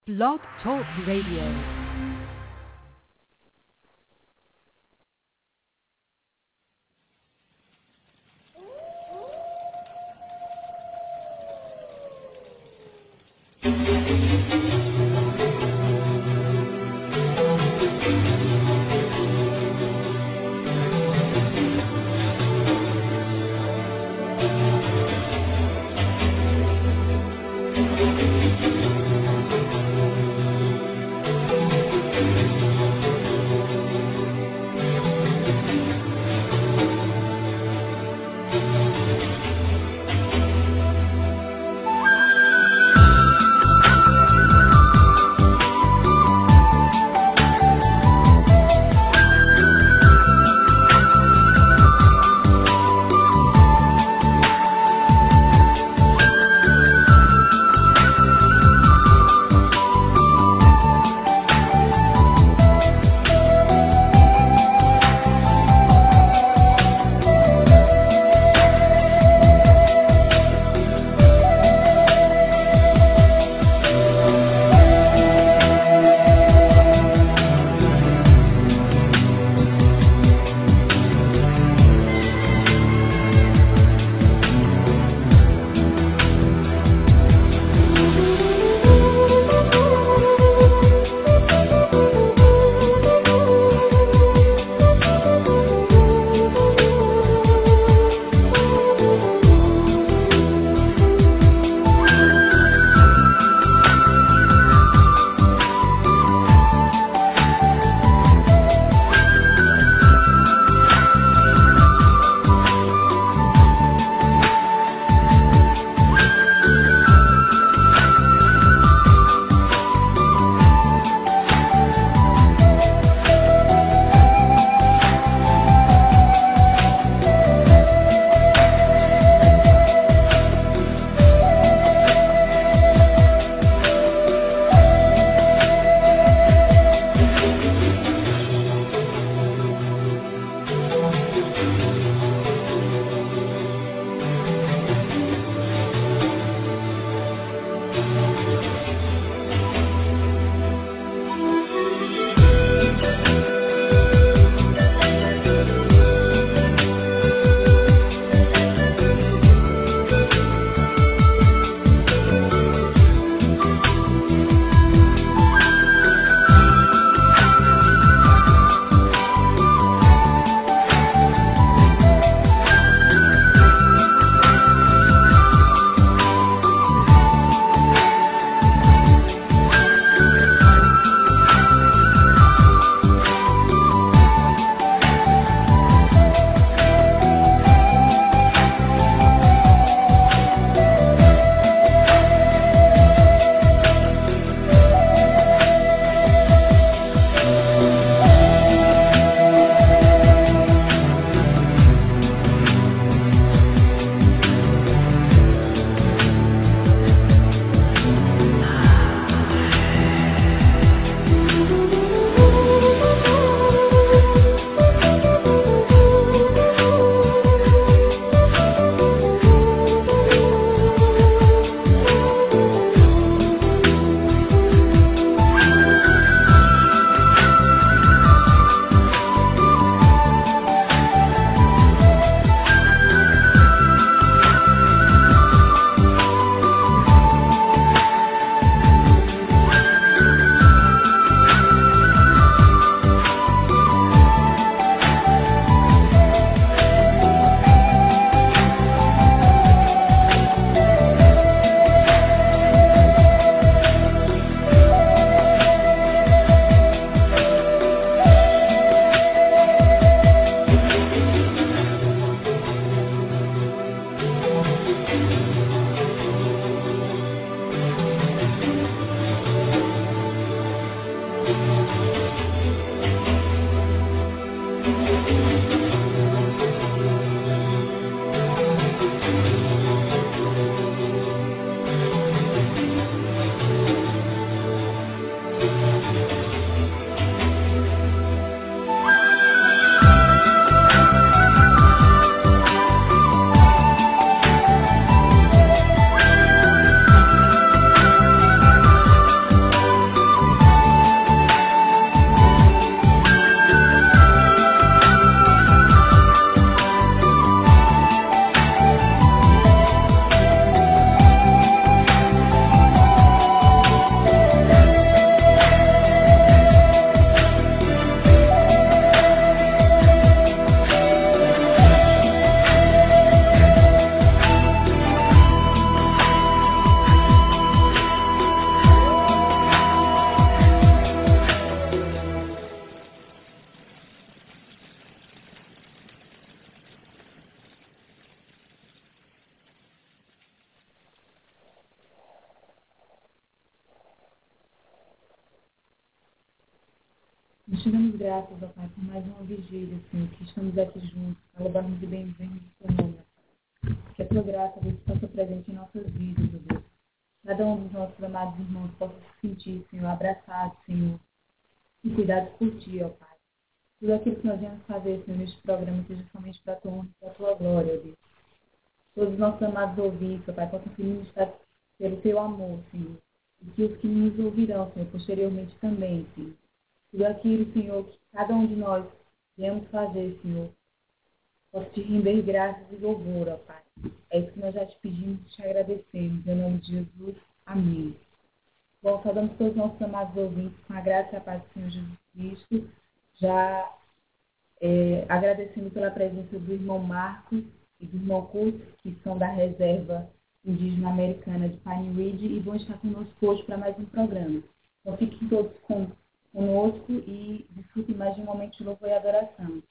Blog Talk Radio. Nós te damos graças, ó Pai, por mais uma vigília, Senhor, que estamos aqui juntos, para louvarmos e bem-vindos o teu nome. Que a tua graça, Deus, possa presente em nossas vidas, ó Deus. Cada um dos nossos amados irmãos possa se sentir, Senhor, abraçado, Senhor, e cuidados por ti, ó Pai. Tudo aquilo que nós viemos fazer, Senhor, neste programa, seja somente para a tua honra e para a tua glória, ó Deus. Todos os nossos amados ouvintes, ó Pai, possam ser ministrados pelo teu amor, Senhor. E que os que nos ouvirão, Senhor, posteriormente também, Senhor. Tudo aquilo, Senhor, que cada um de nós viemos fazer, Senhor, posso te render graças e louvor, ó Pai. É isso que nós já te pedimos e te agradecemos. Em nome de Jesus, amém. Bom, saudamos todos os nossos amados ouvintes com a graça e a paz do Senhor Jesus Cristo. Já agradecendo pela presença do irmão Marcos e do irmão Kurt, que são da reserva indígena americana de Pine Ridge e vão estar conosco hoje para mais um programa. Então fiquem todos conosco e desfrutem mais de um momento de louvor e adoração.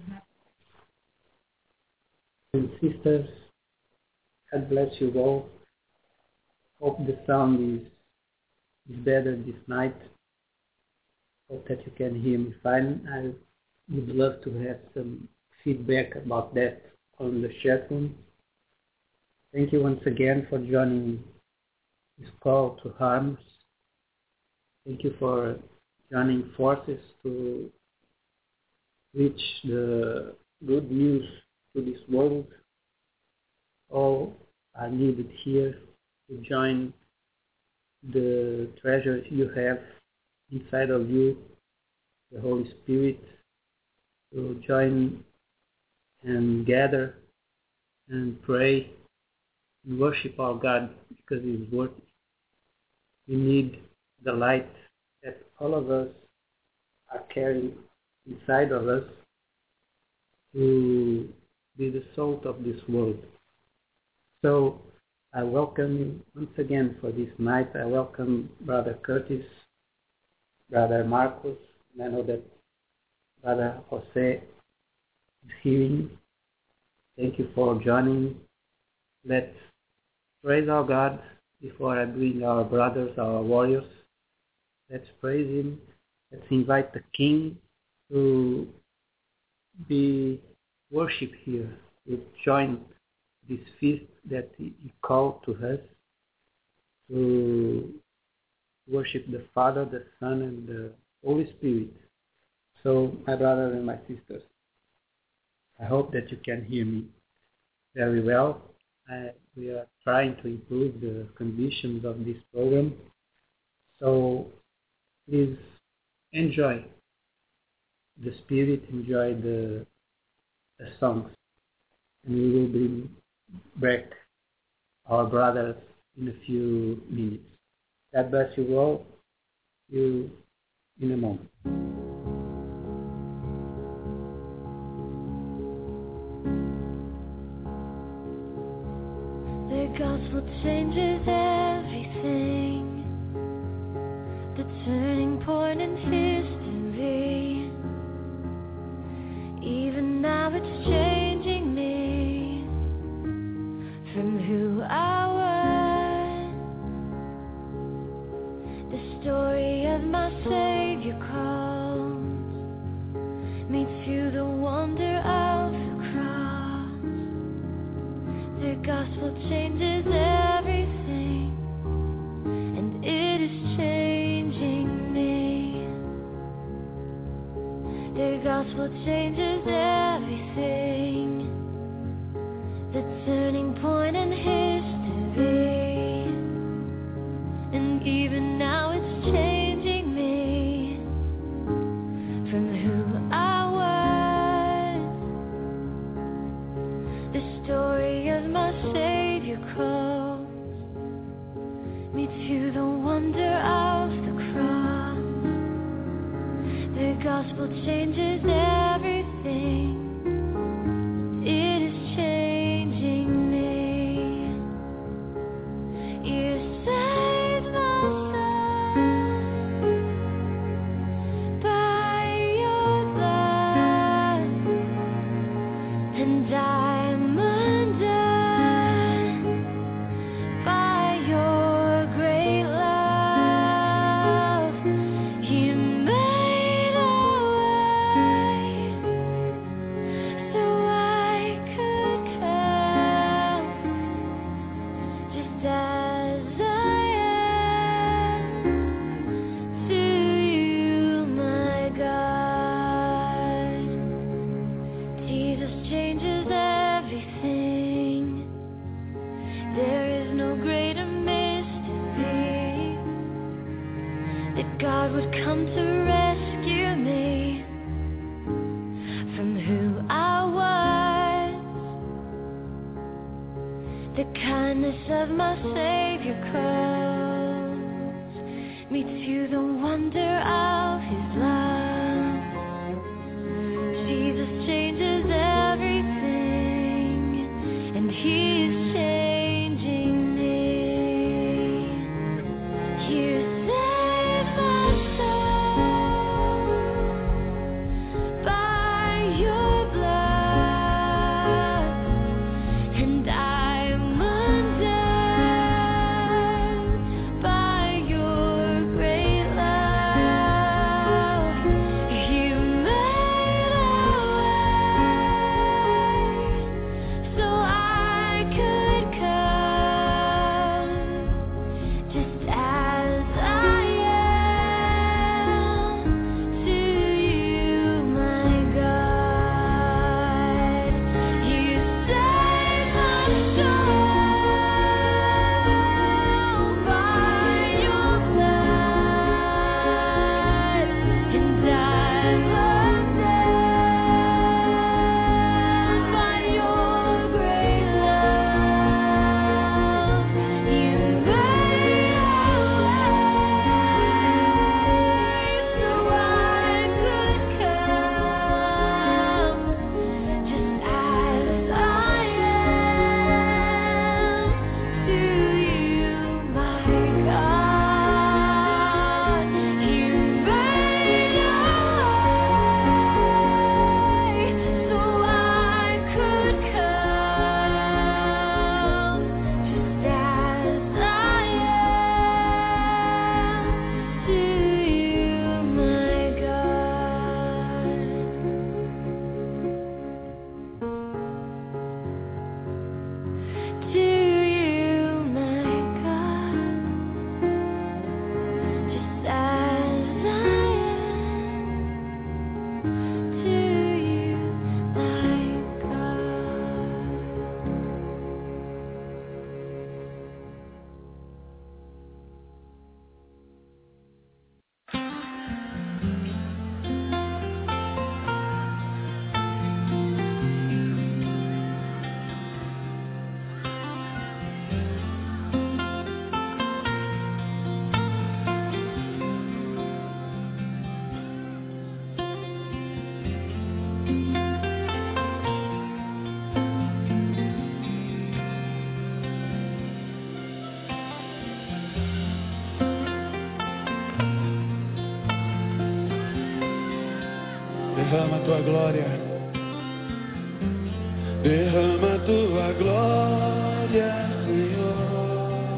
And sisters, God bless you all. Hope the sound is better this night. Hope that you can hear me fine. I would love to have some feedback about that on the chat room. Thank you once again for joining this call to arms. Thank you for joining forces to reach the good news to this world. All are needed here to join the treasure you have inside of you, the Holy Spirit, to join and gather and pray and worship our God because He is worthy. We need the light that all of us are carrying inside of us to be the salt of this world. So I welcome you once again for this night. I welcome Brother Curtis, Brother Marcos, and I know that Brother Jose is hearing. Thank you for joining. Let's praise our God before I bring our brothers, our warriors. Let's praise Him. Let's invite the King to be worshipped here. To join this feast that He called to us to worship the Father, the Son, and the Holy Spirit. So, my brothers and my sisters, I hope that you can hear me very well. We are trying to improve the conditions of this program. So, please enjoy the spirit, enjoy the songs. And we will bring back our brothers in a few minutes. God bless you all. See you in a moment. The gospel changes everything. The turning point in history. Even now it's changing me from who I was. The story of my Savior calls me to the wonder of the cross. The gospel changes everything, and it is changing me. The gospel changes everything. The turning point in history. And even now it's changing me from who I was. The story of my Savior calls me to the wonder of the cross. The gospel changes everything. It is changing me. You saved my soul by your blood, and I'm undone by your great love. You made a that God would come to rescue me from who I was. The kindness of my Savior calls me to the wonder of His love. Jesus changes everything, and He's changing me. You saved my soul by Your blood, and I'm undone by Your great love. You made a way so I could come just as I am to You, my God. You saved my soul by Your blood, and I'm undone by Your great love. You made a way so I could come just as I am to You, my God. You made a way so I could come just as I am to You, my God. To You, my God, just as I am to You, my Derrama Tua glória, derrama Tua glória, Senhor.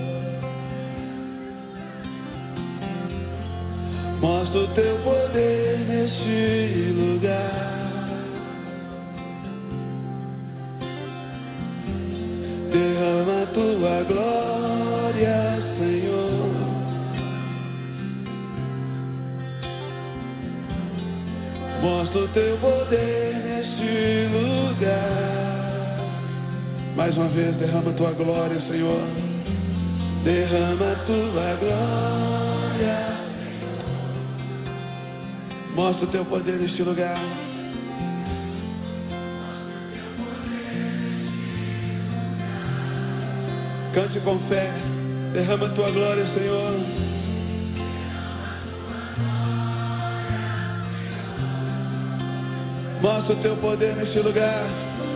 Mostra o Teu poder neste lugar. Derrama Tua glória, Senhor. Mostra o Teu poder neste lugar. Mais uma vez, derrama Tua glória, Senhor. Derrama Tua glória. Mostra o Teu poder neste lugar. Cante com fé. Derrama Tua glória, Senhor. Mostra o Teu poder neste lugar.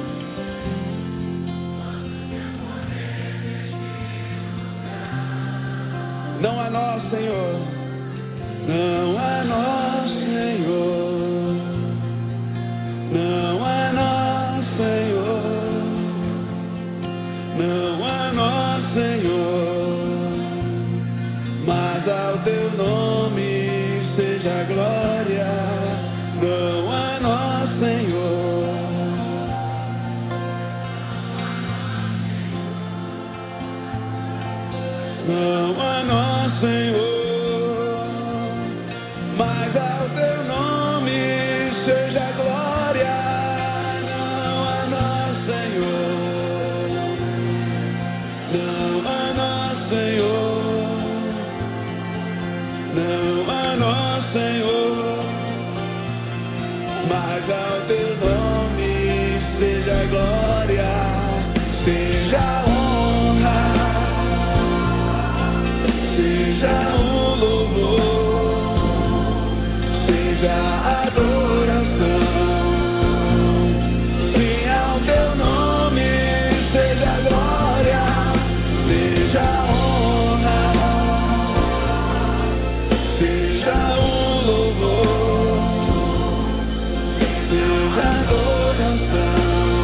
Não a nós, Senhor. Não a nós, Senhor. Não a nós, Senhor. Não a nós, Senhor. Mas ao Teu nome seja a glória. Não a nós, Senhor. Não a nós, Senhor. não a nós, Senhor, mas ao teu nome seja glória, seja honra, seja o louvor, seja a adoração. Sim, ao teu nome seja glória, seja honra, seja o louvor, seja adoração.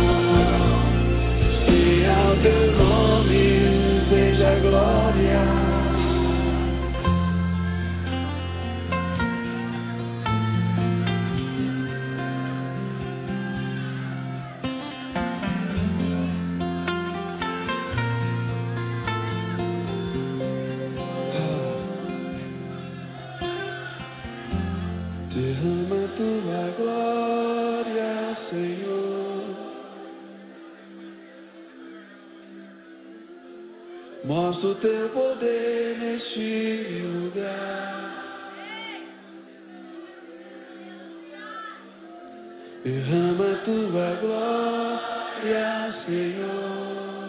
Sim, ao teu nome seja glória. Derrama tua glória, Senhor. Mostra o teu poder neste lugar. Derrama tua glória, Senhor.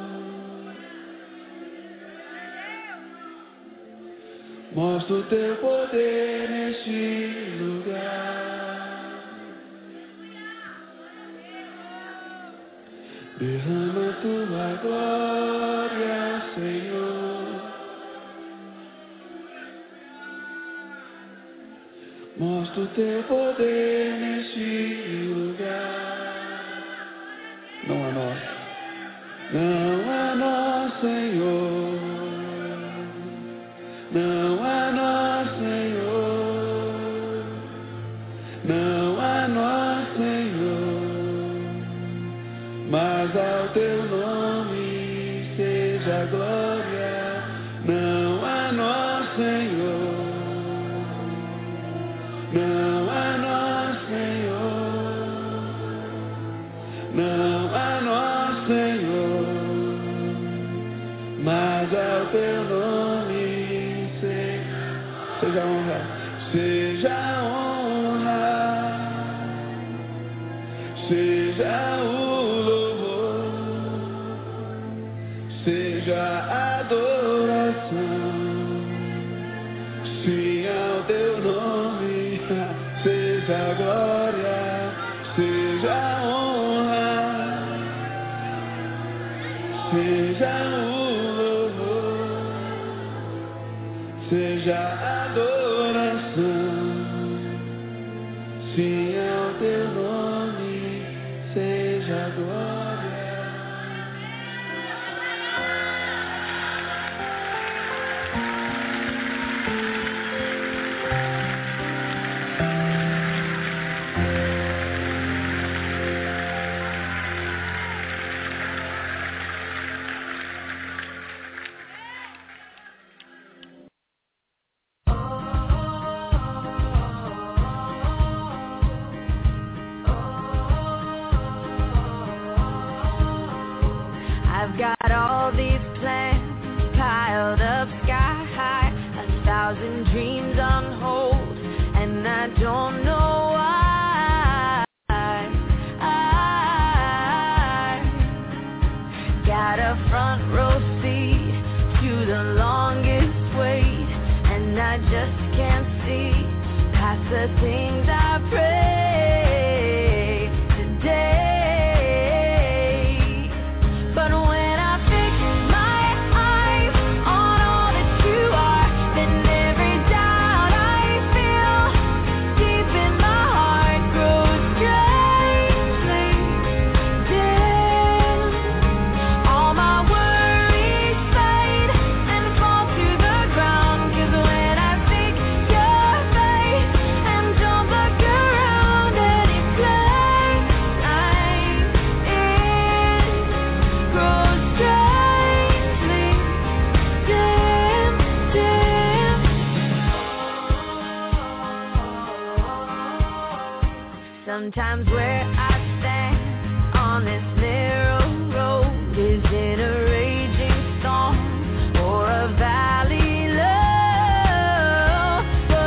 Mostra o teu poder neste lugar. Derrama tua glória, Senhor. Mostra o teu poder neste lugar. Não a nós, não a nós, Senhor. Não a nós, Senhor, não a nós, Senhor, mas ao teu nome seja glória. Não a nós, Senhor, não a nós, Senhor, não a nós, Senhor, mas ao teu nome seja honra, seja honra, seja o louvor, seja adoração. Sim, ao teu nome seja glória, seja honra, seja o louvor, seja adoração. Sim, ao teu nome seja glória. I've got all these plans piled up sky high, 1,000 dreams on hold, and I don't know why. I got a front row seat to the longest wait, and I just can't see past the things I pray today. But when I fix my eyes on all that you are, then every doubt I feel deep in my heart grows strangely dim. All my worries fade and fall to the ground, 'cause when I seek your face and don't look around, any place I'm in grows strangely dim, dim. Sometimes where I stand on this narrow road is in a raging storm or a valley low, but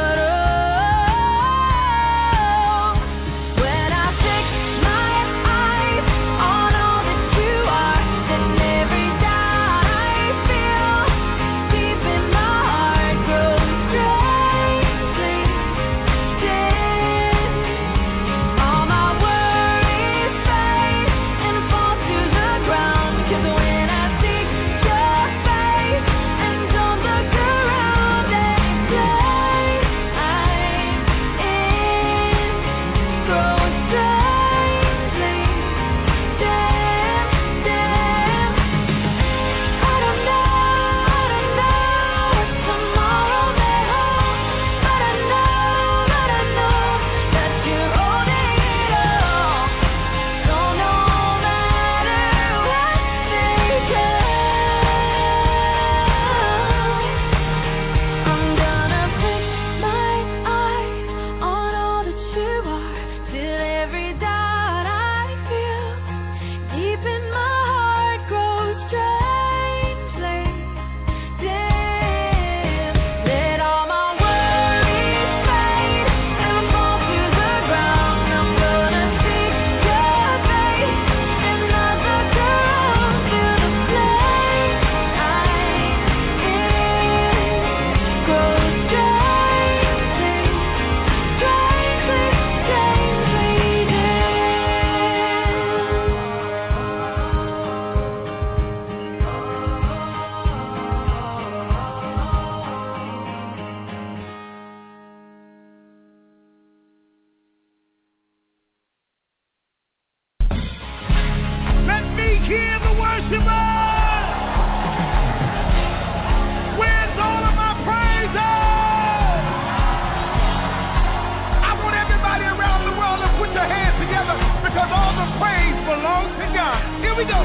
we go.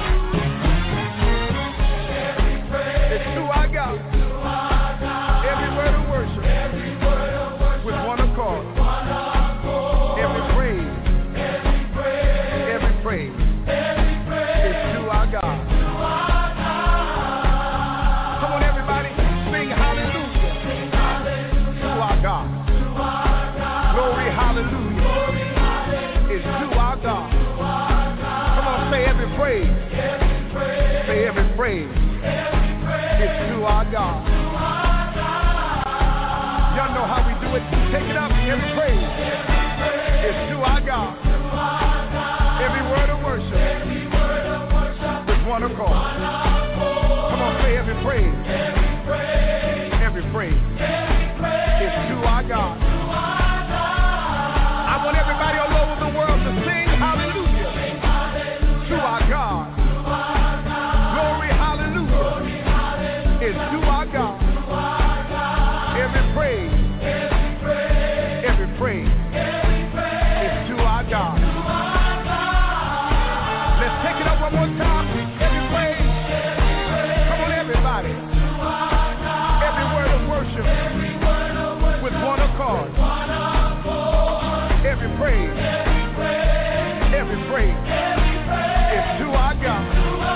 It's to our God. Every word of worship with one accord. Every praise is to our God. Come on, everybody, sing hallelujah to our God. Glory, hallelujah is to our God. Come on, say every praise. Say every praise is to our God. Y'all know how we do it. Take it up. Every praise is to our God. Every word of worship with one accord. Come on, say every praise. Every praise is to our God. I want everybody all over the world to sing hallelujah to our God. Glory, hallelujah is to our God. Every praise is to our God. Let's take it up one more time. Every praise. Come on, everybody. Every word of worship with one accord. Every praise is to our God.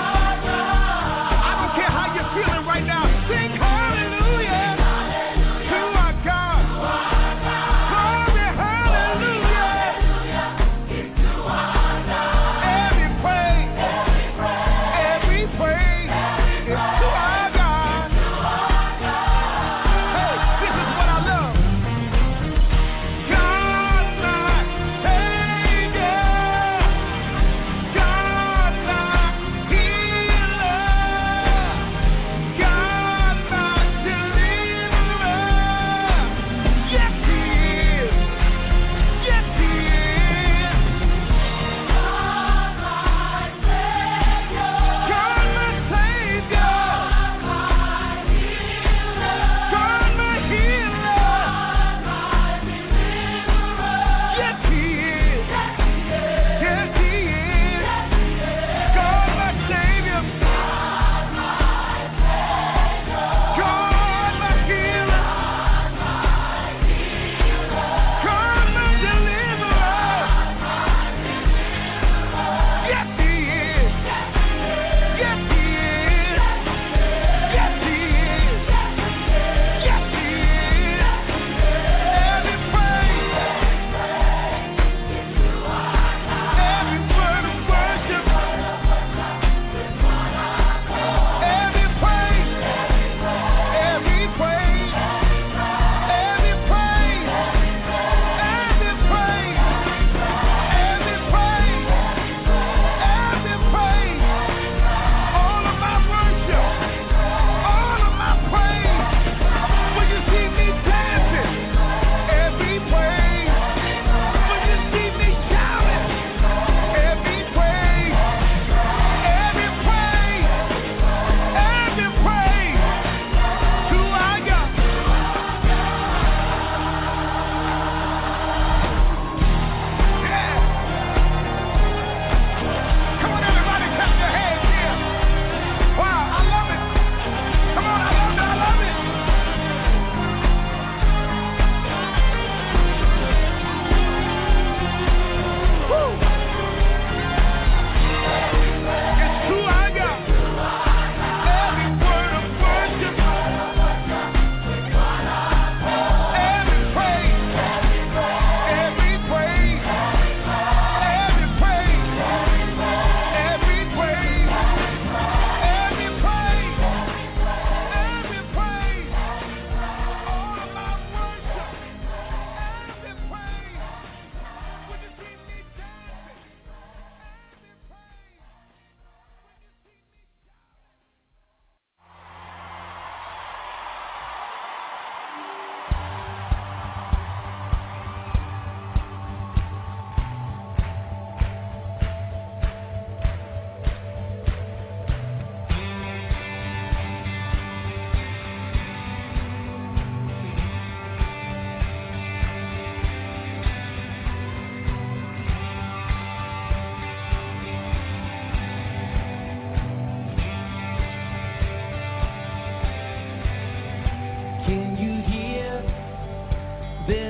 I don't care how you're feeling right now. Sing hallelujah to our God. Glory, hallelujah. Every praise is to our God. Hey, this is what I love. God, my Savior.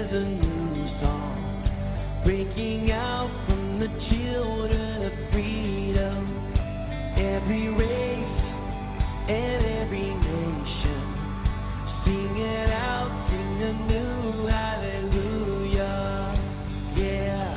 is a new song breaking out from the children of freedom. Every race and every nation, sing it out, sing a new hallelujah. Yeah.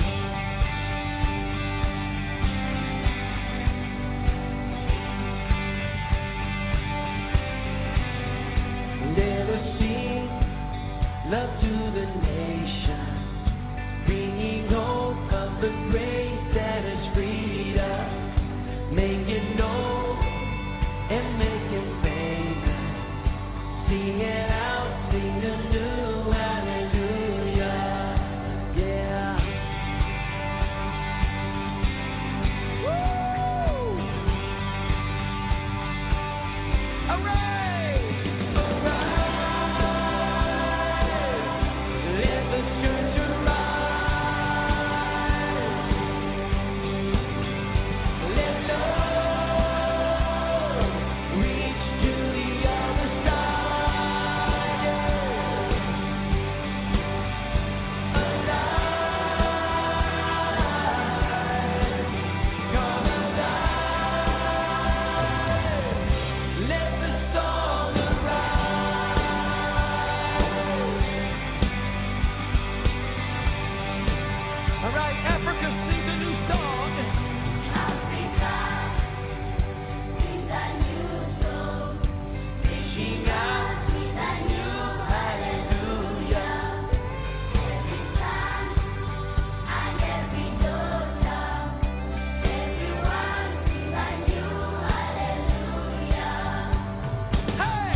Let us sing love to the nation, bringing hope of the grace that has freed us. Make it known and make it famous. Sing it out, sing a new hallelujah. Yeah. Woo! Hooray! Arise! Let the church arise. Let love reach to the other side. Alive, come alive. Let the song arise. All right, Africa, sing the new song. Reaching out with a new hallelujah. Every time and every daughter, everyone sing a new hallelujah. Hey!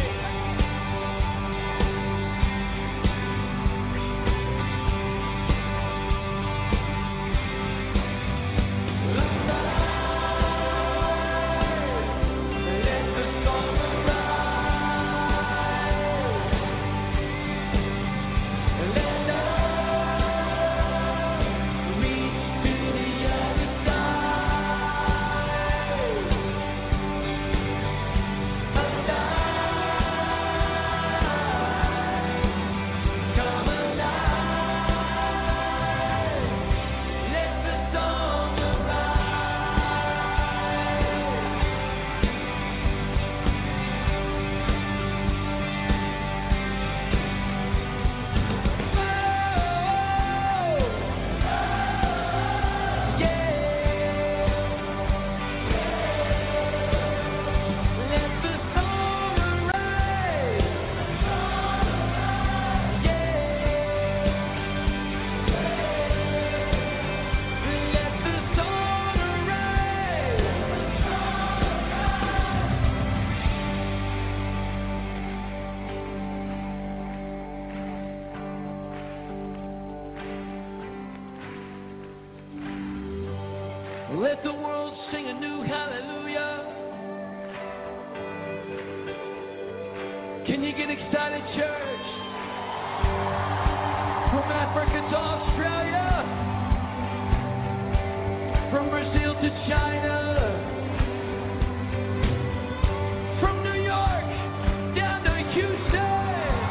Let the song arise. Let love reach to the other side. Alive, come alive. Let the song let the world sing a new hallelujah. Can you get excited, church? From Africa to Australia, from Brazil to China, from New York down to Houston.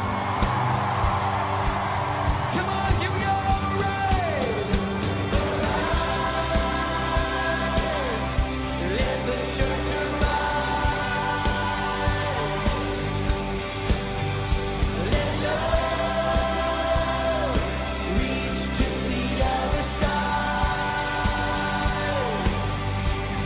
Come on, give me all the rain. Let the church arise. Let love reach to the other side.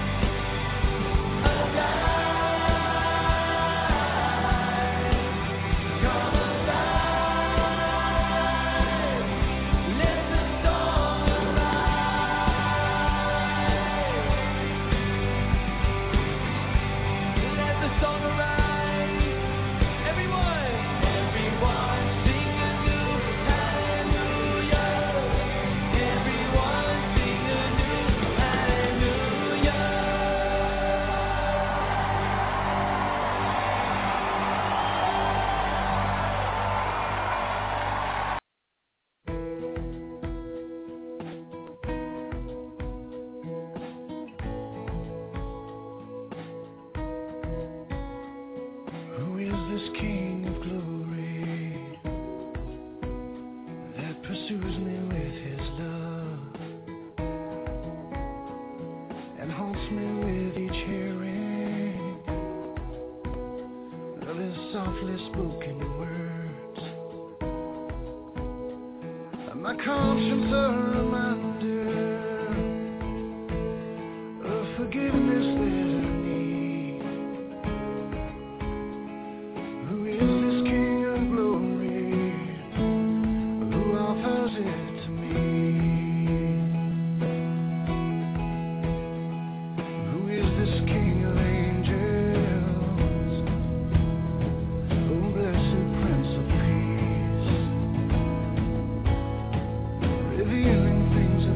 pursues me with his love and haunts me with each hearing of his softly spoken words. And my conscience a reminder of forgiveness that I need. Who is this King of glory who offers it to me? Who is this King of angels? Oh, blessed Prince of Peace, revealing things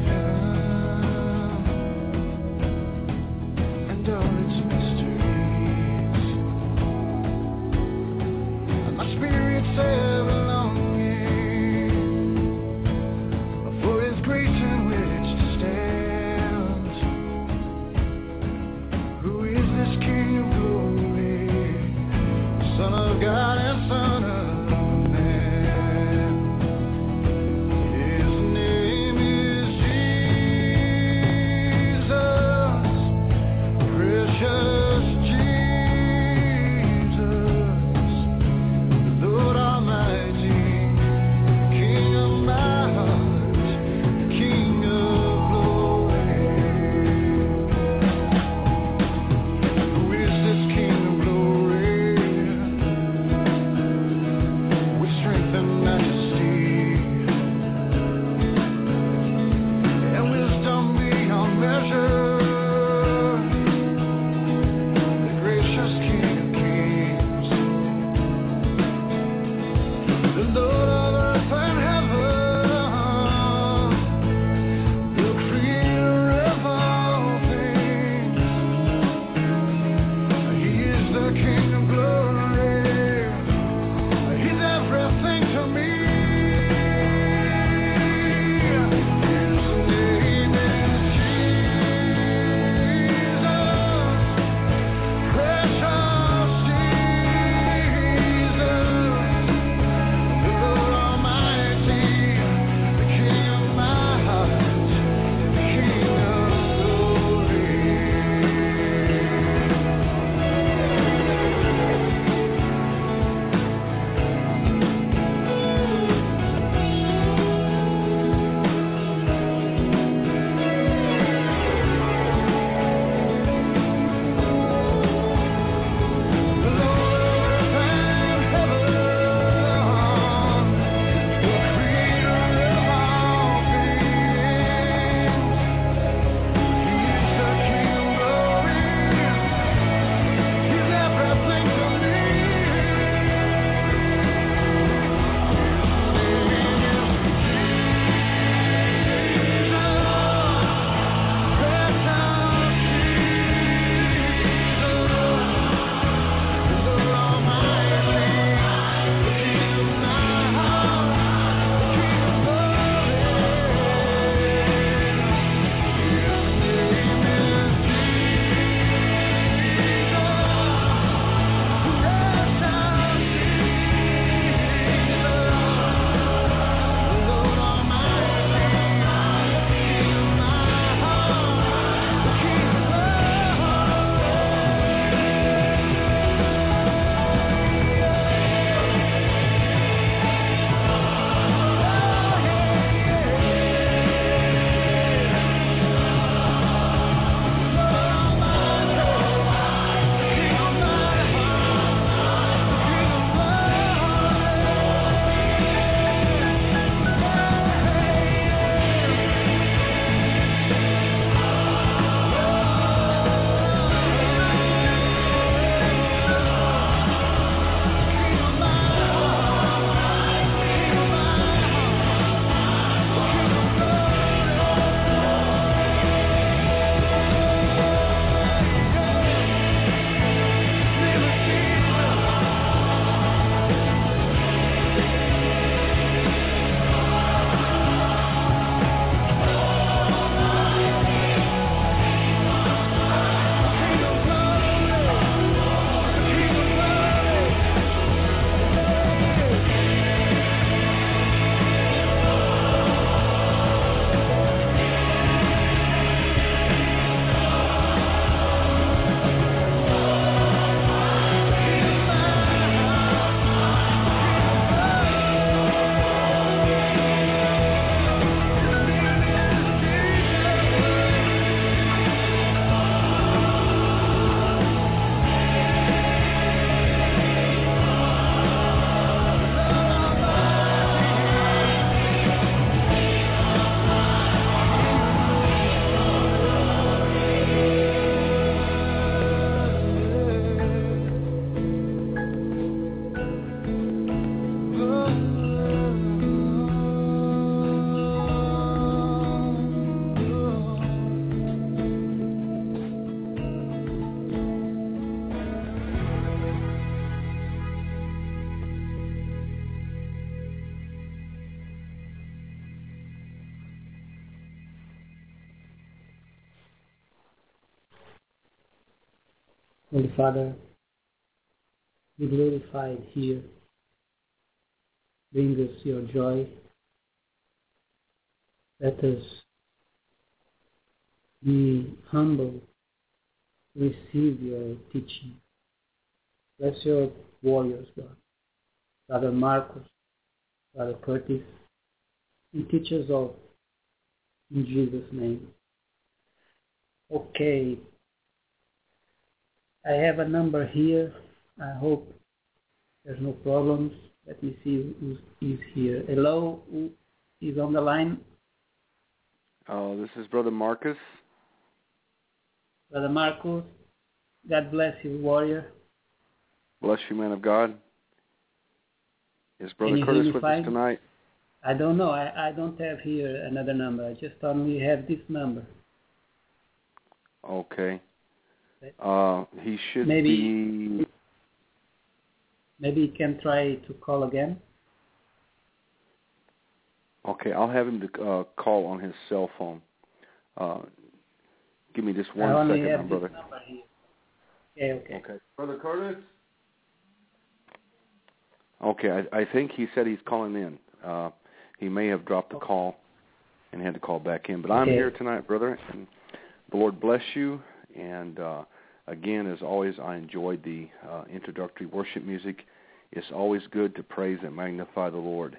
Holy Father, be glorified here. Bring us your joy. Let us be humble, receive your teaching. Bless your warriors, God. Brother Marcus, Brother Curtis, and teach us all. In Jesus' name. Okay. I have a number here. I hope there's no problems. Let me see who is here. Hello, who is on the line? This is Brother Marcus. Brother Marcus, God bless you, warrior. Bless you, man of God. Is Brother Can you Curtis hear me with fine? us tonight? I don't know. I don't have here another number. I just only have this number. Okay. He should Maybe be... Maybe you can try to call again. Okay, I'll have him to call on his cell phone. Give me just one second, my brother. Number here. Okay. Brother Curtis? Okay, I think he said he's calling in. He may have dropped the call and had to call back in. But I'm here tonight, brother, and the Lord bless you. And again, as always, I enjoyed the introductory worship music. It's always good to praise and magnify the Lord.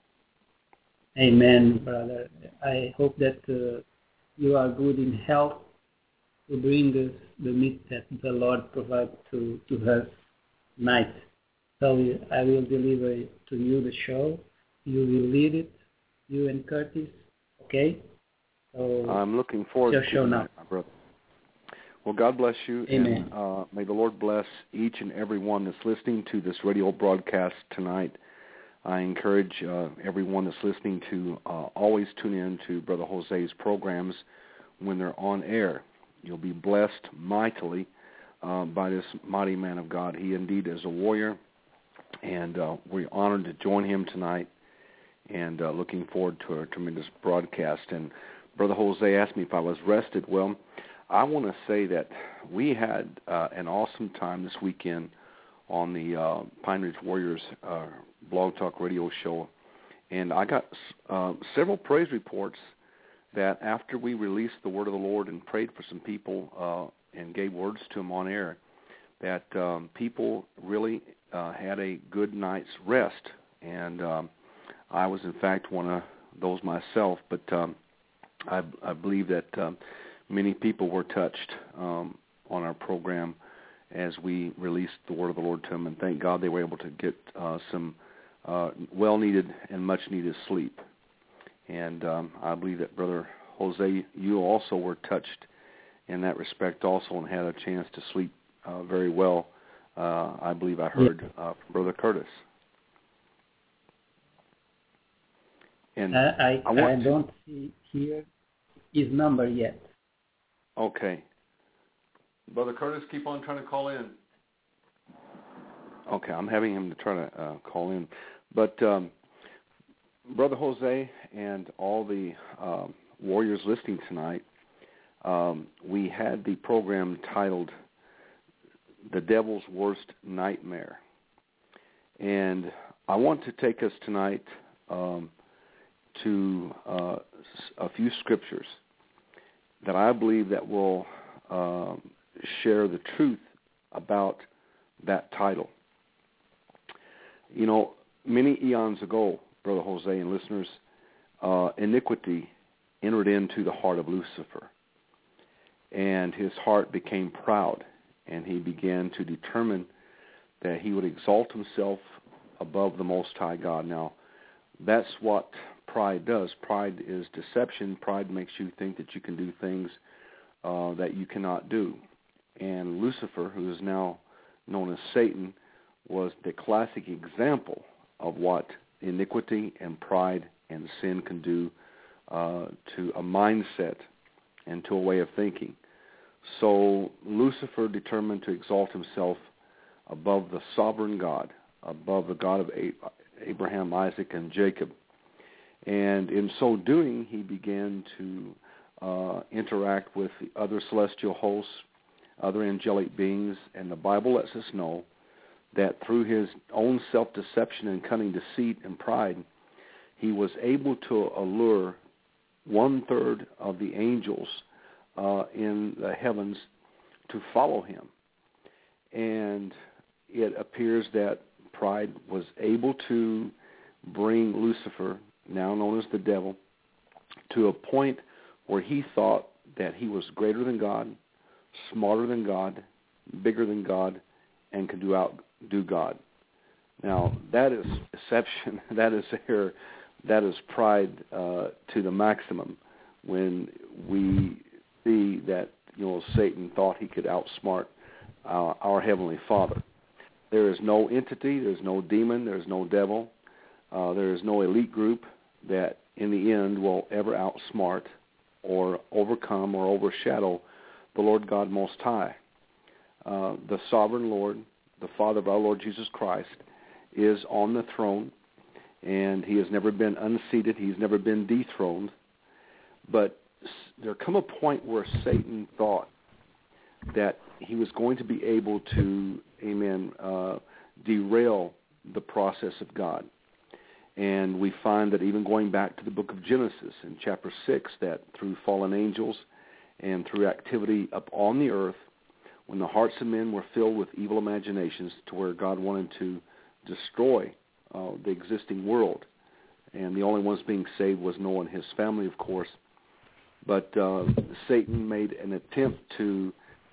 Amen, brother. I hope that you are good in health to bring us the meat that the Lord provides to us tonight. So I will deliver to you the show. You will lead it, you and Curtis, okay? So I'm looking forward to show now, my brother. Well, God bless you. Amen. And may the Lord bless each and every one that's listening to this radio broadcast tonight. I encourage everyone that's listening to always tune in to Brother Jose's programs when they're on air. You'll be blessed mightily by this mighty man of God. He indeed is a warrior, and we're honored to join him tonight and looking forward to a tremendous broadcast. And Brother Jose asked me if I was rested. Well, I want to say that we had an awesome time this weekend on the Pine Ridge Warriors Blog Talk Radio show, and I got several praise reports that after we released the word of the Lord and prayed for some people and gave words to them on air, that people really had a good night's rest. And I was, in fact, one of those myself, but I believe that many people were touched on our program as we released the word of the Lord to them, and thank God they were able to get some well-needed and much-needed sleep. And I believe that Brother Jose, you also were touched in that respect also and had a chance to sleep very well. I believe I heard from Brother Curtis. And I don't see here his number yet. Okay. Brother Curtis, keep on trying to call in. Okay, I'm having him to try to call in. But Brother Jose and all the warriors listening tonight, we had the program titled The Devil's Worst Nightmare. And I want to take us tonight to a few scriptures that I believe that will share the truth about that title. You know, many eons ago, Brother Jose and listeners, iniquity entered into the heart of Lucifer, and his heart became proud, and he began to determine that he would exalt himself above the Most High God. Now, that's what pride does. Pride is deception. Pride makes you think that you can do things that you cannot do. And Lucifer, who is now known as Satan, was the classic example of what iniquity and pride and sin can do to a mindset and to a way of thinking. So Lucifer determined to exalt himself above the sovereign God, above the God of Abraham, Isaac, and Jacob. And in so doing, he began to interact with the other celestial hosts, other angelic beings, and the Bible lets us know that through his own self-deception and cunning deceit and pride, he was able to allure 1/3 of the angels in the heavens to follow him. And it appears that pride was able to bring Lucifer, now known as the devil, to a point where he thought that he was greater than God, smarter than God, bigger than God, and could outdo God. Now, that is deception. That is error. That is pride to the maximum. When we see that, Satan thought he could outsmart our Heavenly Father. There is no entity, there's no demon, there's no devil, there is no elite group that in the end will ever outsmart or overcome or overshadow the Lord God Most High. The sovereign Lord, the Father of our Lord Jesus Christ, is on the throne, and he has never been unseated, he's never been dethroned. But there come a point where Satan thought that he was going to be able to, derail the process of God. And we find that even going back to the book of Genesis in chapter 6, that through fallen angels and through activity up on the earth, when the hearts of men were filled with evil imaginations to where God wanted to destroy the existing world, and the only ones being saved was Noah and his family, of course. But Satan made an attempt to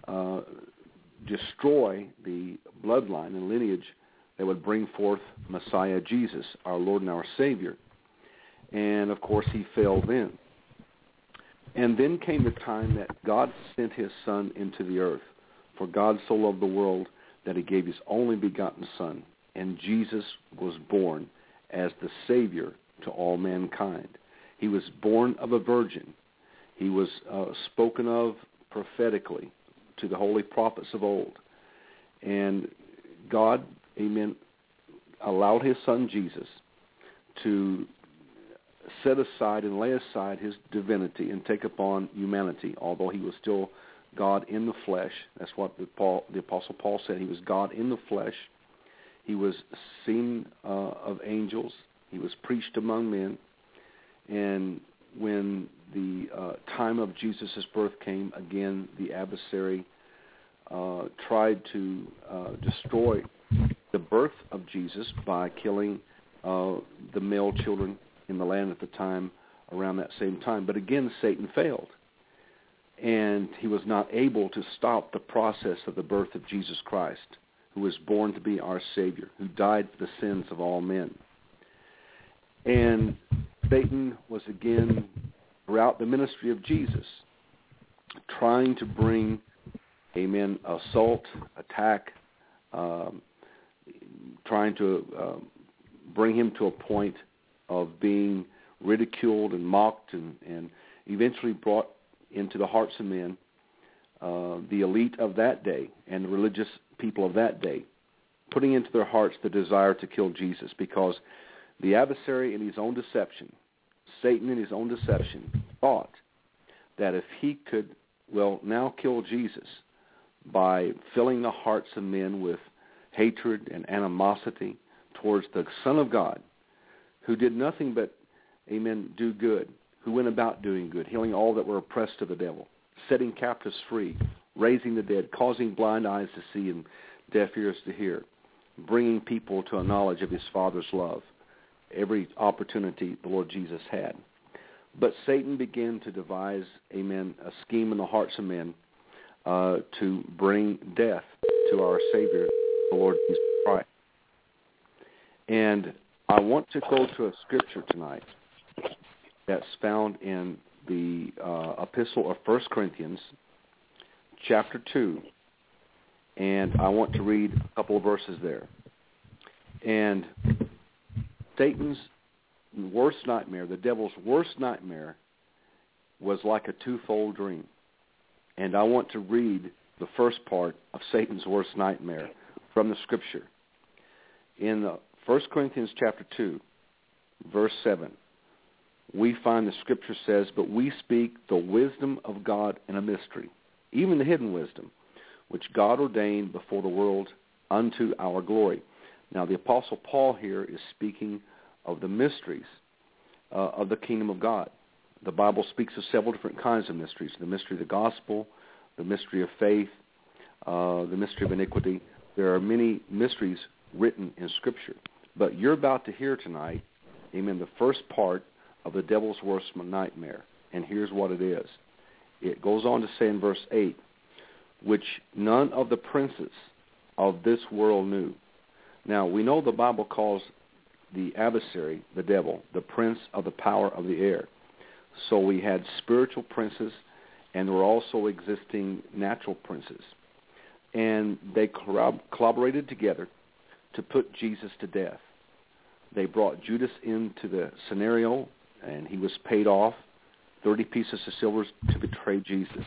destroy the bloodline and lineage that would bring forth Messiah Jesus, our Lord and our Savior. And, of course, he failed then. And then came the time that God sent his Son into the earth. For God so loved the world that he gave his only begotten Son. And Jesus was born as the Savior to all mankind. He was born of a virgin. He was spoken of prophetically to the holy prophets of old. And God, allowed his Son Jesus to set aside and lay aside his divinity and take upon humanity, although he was still God in the flesh. That's what the Apostle Paul said. He was God in the flesh. He was seen of angels. He was preached among men. And when the time of Jesus' birth came, again, the adversary tried to destroy the birth of Jesus by killing the male children in the land at the time around that same time. But again, Satan failed. And he was not able to stop the process of the birth of Jesus Christ, who was born to be our Savior, who died for the sins of all men. And Satan was again, throughout the ministry of Jesus, trying to bring, assault, attack, trying to bring him to a point of being ridiculed and mocked and eventually brought into the hearts of men, the elite of that day and the religious people of that day, putting into their hearts the desire to kill Jesus, because the adversary in his own deception, Satan in his own deception, thought that if he could, now kill Jesus by filling the hearts of men with hatred and animosity towards the Son of God, who did nothing but, do good, who went about doing good, healing all that were oppressed of the devil, setting captives free, raising the dead, causing blind eyes to see and deaf ears to hear, bringing people to a knowledge of his Father's love, every opportunity the Lord Jesus had. But Satan began to devise, a scheme in the hearts of men to bring death to our Savior, the Lord Jesus Christ. And I want to go to a scripture tonight that's found in the epistle of 1 Corinthians, chapter 2. And I want to read a couple of verses there. And Satan's worst nightmare, the devil's worst nightmare, was like a twofold dream. And I want to read the first part of Satan's worst nightmare from the scripture. In 1 Corinthians chapter 2, verse 7, we find the scripture says, "But we speak the wisdom of God in a mystery, even the hidden wisdom, which God ordained before the world unto our glory. Now, the Apostle Paul here is speaking of the mysteries of the kingdom of God. The Bible speaks of several different kinds of mysteries: the mystery of the gospel, the mystery of faith, the mystery of iniquity. There are many mysteries written in Scripture. But you're about to hear tonight, amen, the first part of the devil's worst nightmare. And here's what it is. It goes on to say in verse 8, which none of the princes of this world knew. Now, we know the Bible calls the adversary, the devil, the prince of the power of the air. So we had spiritual princes, and there were also existing natural princes. And they collaborated together to put Jesus to death. They brought Judas into the scenario, and he was paid off 30 pieces of silver to betray Jesus.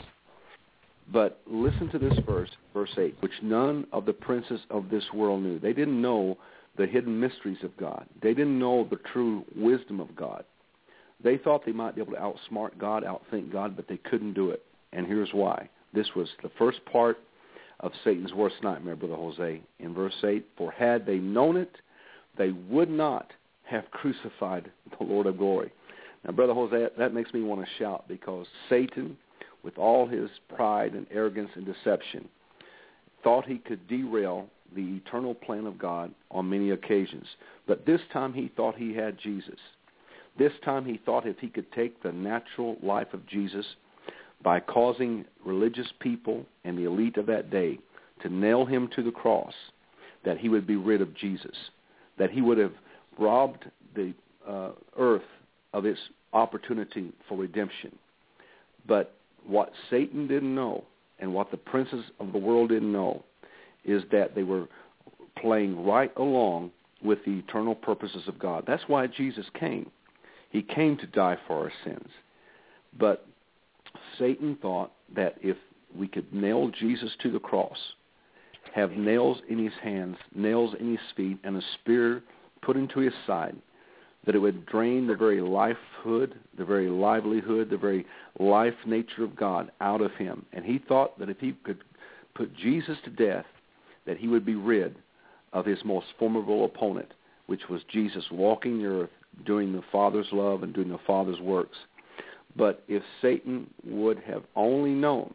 But listen to this verse, verse 8, which none of the princes of this world knew. They didn't know the hidden mysteries of God. They didn't know the true wisdom of God. They thought they might be able to outsmart God, outthink God, but they couldn't do it. And here's why. This was the first part of Satan's worst nightmare, Brother Jose. In verse 8, for had they known it, they would not have crucified the Lord of glory. Now, Brother Jose, that makes me want to shout, because Satan, with all his pride and arrogance and deception, thought he could derail the eternal plan of God on many occasions. But this time he thought he had Jesus. This time he thought if he could take the natural life of Jesus by causing religious people and the elite of that day to nail him to the cross, that he would be rid of Jesus, that he would have robbed the earth of its opportunity for redemption. But what Satan didn't know, and what the princes of the world didn't know, is that they were playing right along with the eternal purposes of God. That's why Jesus came. He came to die for our sins. But Satan thought that if we could nail Jesus to the cross, have nails in his hands, nails in his feet, and a spear put into his side, that it would drain the very lifehood, the very livelihood, the very life nature of God out of him. And he thought that if he could put Jesus to death, that he would be rid of his most formidable opponent, which was Jesus walking the earth, doing the Father's love and doing the Father's works. But if Satan would have only known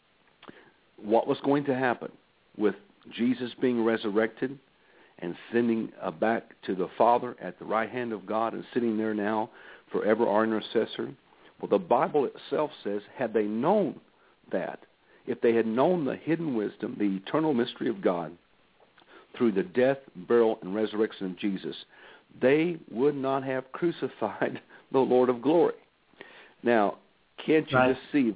what was going to happen with Jesus being resurrected and sending back to the Father at the right hand of God and sitting there now forever our intercessor, well, the Bible itself says, had they known that, if they had known the hidden wisdom, the eternal mystery of God, through the death, burial, and resurrection of Jesus, they would not have crucified the Lord of glory. Now, can't you just see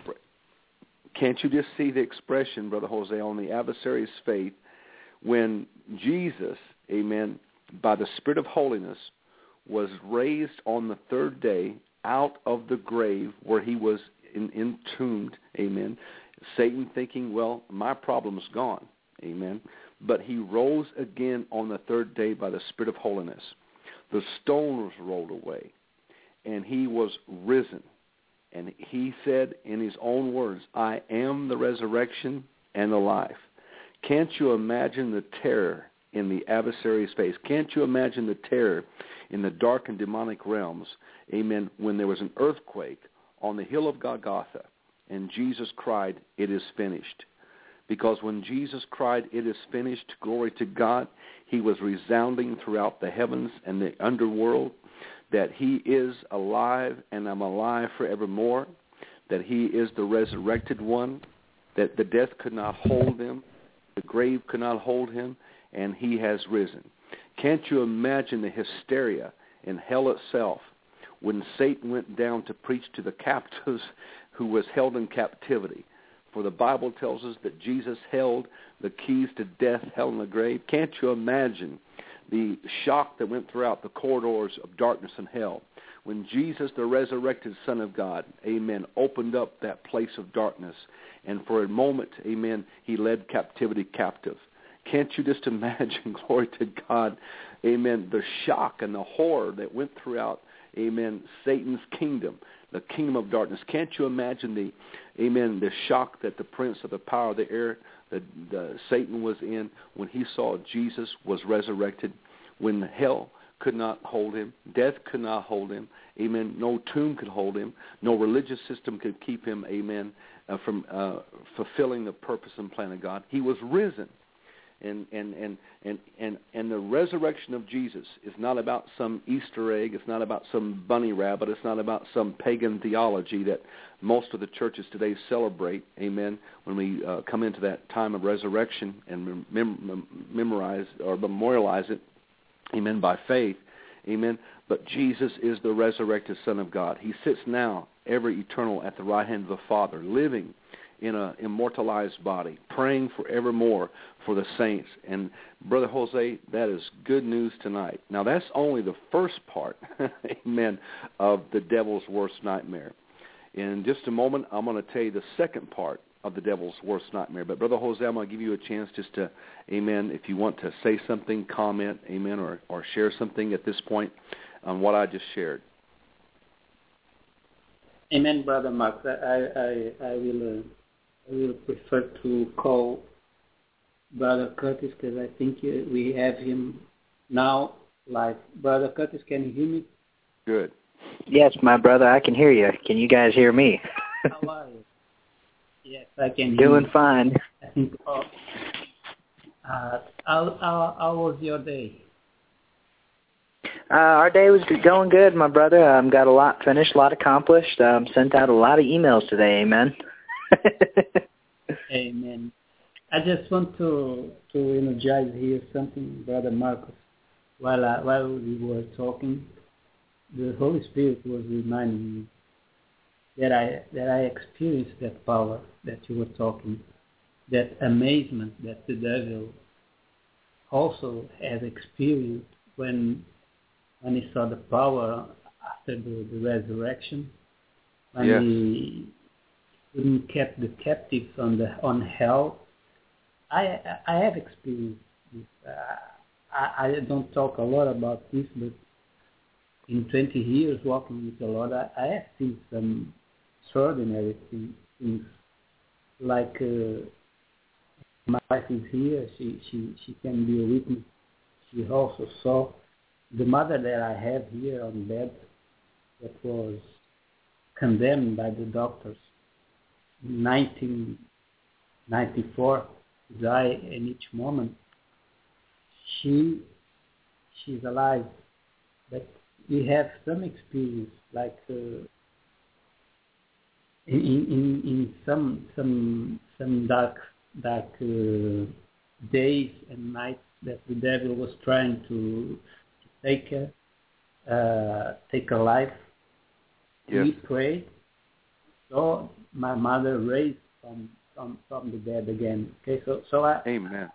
the expression, Brother Jose, on the adversary's faith when Jesus, amen, by the Spirit of holiness, was raised on the third day out of the grave where he was entombed, amen, Satan thinking, well, my problem's gone, amen, but he rose again on the third day by the Spirit of holiness. The stone was rolled away, and he was risen. And he said in his own words, I am the resurrection and the life. Can't you imagine the terror in the adversary's face? Can't you imagine the terror in the dark and demonic realms, amen, when there was an earthquake on the hill of Golgotha and Jesus cried, it is finished. Because when Jesus cried, it is finished, glory to God, he was resounding throughout the heavens and the underworld that he is alive and I'm alive forevermore, that he is the resurrected one, that the death could not hold him, the grave could not hold him, and he has risen. Can't you imagine the hysteria in hell itself when Satan went down to preach to the captives who was held in captivity? For the Bible tells us that Jesus held the keys to death, hell, and the grave. Can't you imagine the shock that went throughout the corridors of darkness and hell when Jesus, the resurrected Son of God, amen, opened up that place of darkness, and for a moment, amen, he led captivity captive. Can't you just imagine, glory to God, amen, the shock and the horror that went throughout, amen, Satan's kingdom, the kingdom of darkness. Can't you imagine the shock that the prince of the power of the air, the Satan was in when he saw Jesus was resurrected, when hell could not hold him, death could not hold him, amen, no tomb could hold him, no religious system could keep him, amen, from fulfilling the purpose and plan of God. He was risen. And the resurrection of Jesus is not about some Easter egg. It's not about some bunny rabbit. It's not about some pagan theology that most of the churches today celebrate, amen, when we come into that time of resurrection and memorize or memorialize it, amen, by faith, amen. But Jesus is the resurrected Son of God. He sits now, ever eternal, at the right hand of the Father, living in an immortalized body, praying forevermore for the saints. And Brother Jose, that is good news tonight. Now, that's only the first part, amen, of the devil's worst nightmare. In just a moment, I'm going to tell you the second part of the devil's worst nightmare. But Brother Jose, I'm going to give you a chance just to, amen, if you want to say something, comment, amen, or share something at this point on what I just shared. Amen, Brother Mark. I will prefer to call Brother Curtis because I think we have him now live. Brother Curtis, can you hear me? Good. Yes, my brother, I can hear you. Can you guys hear me? How are you? Yes, I can hear Doing you. fine. I think. How was your day? Our day was going good, my brother. Got a lot finished, a lot accomplished. Sent out a lot of emails today. Amen. Amen. I just want to energize here something, Brother Marcus. While we were talking, the Holy Spirit was reminding me that I experienced that power that you were talking, that amazement that the devil also has experienced when he saw the power after the resurrection, when he couldn't keep the captives on hell. I have experienced this. I don't talk a lot about this, but in 20 years walking with the Lord, I have seen some extraordinary things. Like my wife is here; she can be a witness. She also saw the mother that I have here on bed that was condemned by the doctors in 1994 to die in each moment. She's alive, but we have some experience, like in some dark days and nights that the devil was trying to take a life. Yes. We prayed, so my mother raised from the dead again. Okay, so Amen.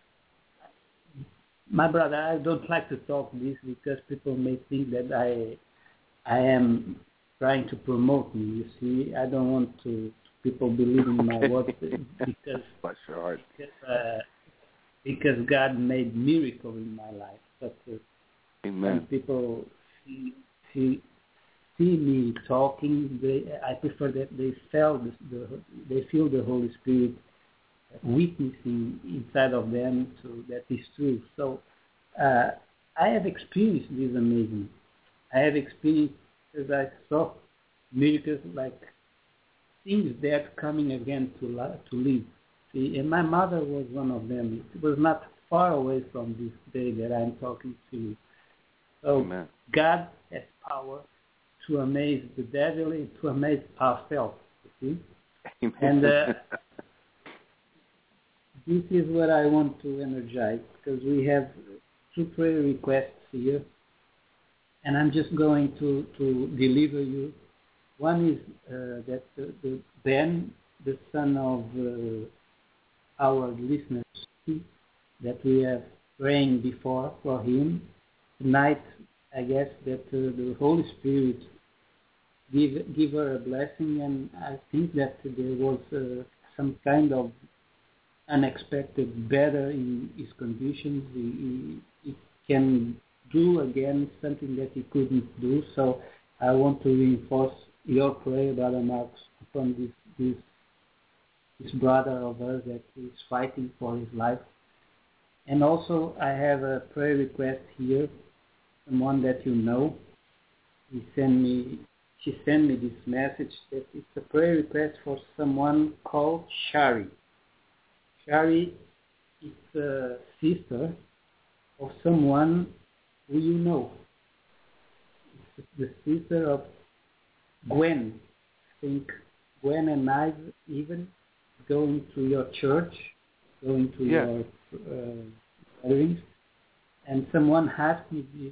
My brother, I don't like to talk this because people may think that I am trying to promote me. You see, I don't want people believe in my words because Bless your heart. Because God made miracle in my life. But Amen. when people see me talking, I prefer that they feel the Holy Spirit witnessing inside of them, so that is true. So I have experienced this amazing. I have experienced, as I saw miracles like things that coming again to live. See, and my mother was one of them. It was not far away from this day that I'm talking to you. So Amen. God has power to amaze the devil and to amaze ourselves. You see? Amen. And this is what I want to energize, because we have 2 prayer requests here, and I'm just going to deliver you. One is that Ben, the son of our listeners, that we are praying before for him. Tonight, I guess that the Holy Spirit give her a blessing, and I think that there was some kind of unexpected better in his conditions. He can do again something that he couldn't do. So I want to reinforce your prayer, Brother Marcos, from this brother of ours that is fighting for his life. And also, I have a prayer request here, someone that you know. She sent me this message that it's a prayer request for someone called Shari. Shari is a sister of someone who you know. It's the sister of Gwen. I think Gwen and I even going to your church, going to your gatherings, and someone asked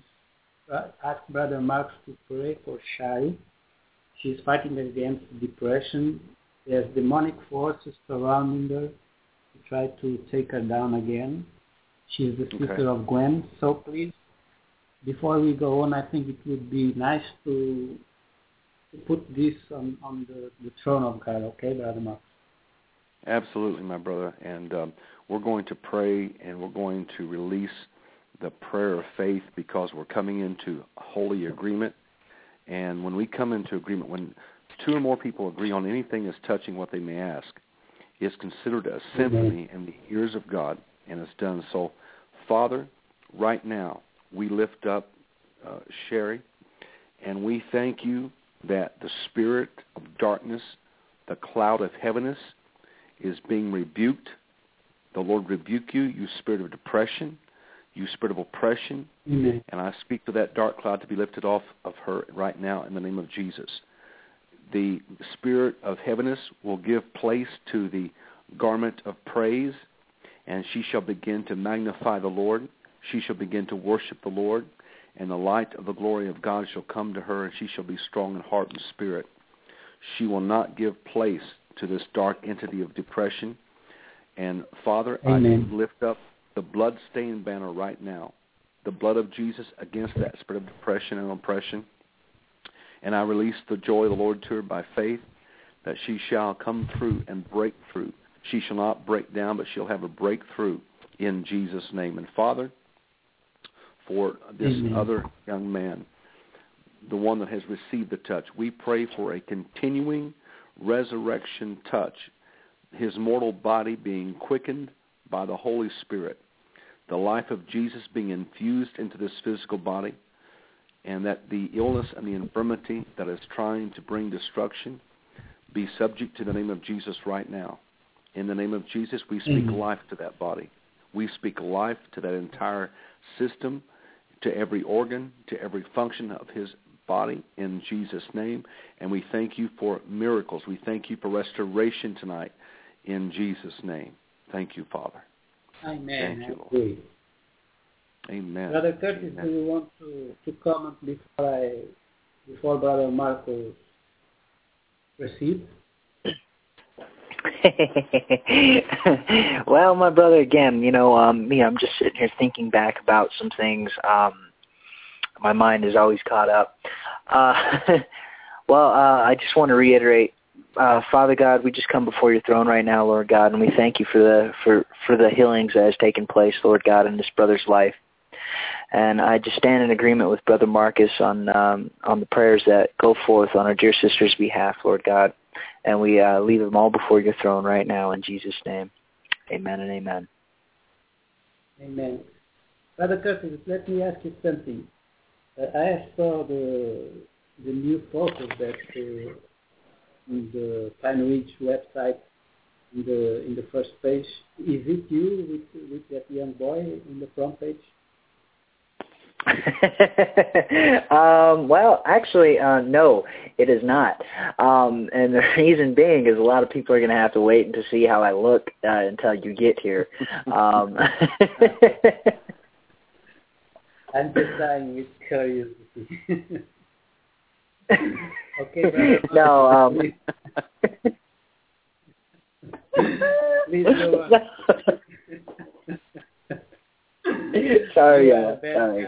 Brother Marcos to pray for Shari. She's fighting against depression. There's demonic forces surrounding her to try to take her down again. She is the sister of Gwen. So please, before we go on, I think it would be nice to put this on the throne of God. Okay, Brother Marcos? Absolutely, my brother. And we're going to pray, and we're going to release the prayer of faith, because we're coming into holy agreement. And when we come into agreement, when two or more people agree on anything that's touching what they may ask, it's considered a symphony in the ears of God, and it's done. So, Father, right now, we lift up Shari, and we thank you that the spirit of darkness, the cloud of heaviness, is being rebuked. The Lord rebuke you, you spirit of depression, you spirit of oppression. Amen. And I speak to that dark cloud to be lifted off of her right now in the name of Jesus. The spirit of heaviness will give place to the garment of praise, and she shall begin to magnify the Lord. She shall begin to worship the Lord, and the light of the glory of God shall come to her, and she shall be strong in heart and spirit. She will not give place to this dark entity of depression. And Father, Amen. I lift up the blood-stained banner right now, the blood of Jesus against that spirit of depression and oppression. And I release the joy of the Lord to her by faith, that she shall come through and break through. She shall not break down, but she'll have a breakthrough in Jesus' name. And Father, for this other young man, the one that has received the touch, we pray for a continuing resurrection touch, his mortal body being quickened by the Holy Spirit, the life of Jesus being infused into this physical body, and that the illness and the infirmity that is trying to bring destruction be subject to the name of Jesus right now. In the name of Jesus, we speak life to that body. We speak life to that entire system, to every organ, to every function of his body in Jesus' name. And we thank you for miracles. We thank you for restoration tonight in Jesus' name. Thank you, Father. Amen. Thank you, Lord. Amen. Brother Curtis, do you want to comment before Brother Marcos proceeds? Well, my brother, again, I'm just sitting here thinking back about some things. My mind is always caught up. I just want to reiterate, Father God, we just come before your throne right now, Lord God, and we thank you for the healings that has taken place, Lord God, in this brother's life. And I just stand in agreement with Brother Marcos on the prayers that go forth on our dear sister's behalf, Lord God. And we leave them all before your throne right now in Jesus' name. Amen and amen. Amen. Brother Curtis, let me ask you something. I saw the new photos that in the Pine Ridge website in the first page. Is it you with that young boy in the front page? Well, actually, no, it is not. And the reason being is a lot of people are going to have to wait to see how I look until you get here. I'm just dying with curiosity. Okay, brother. No, Please go on. Sorry, sorry.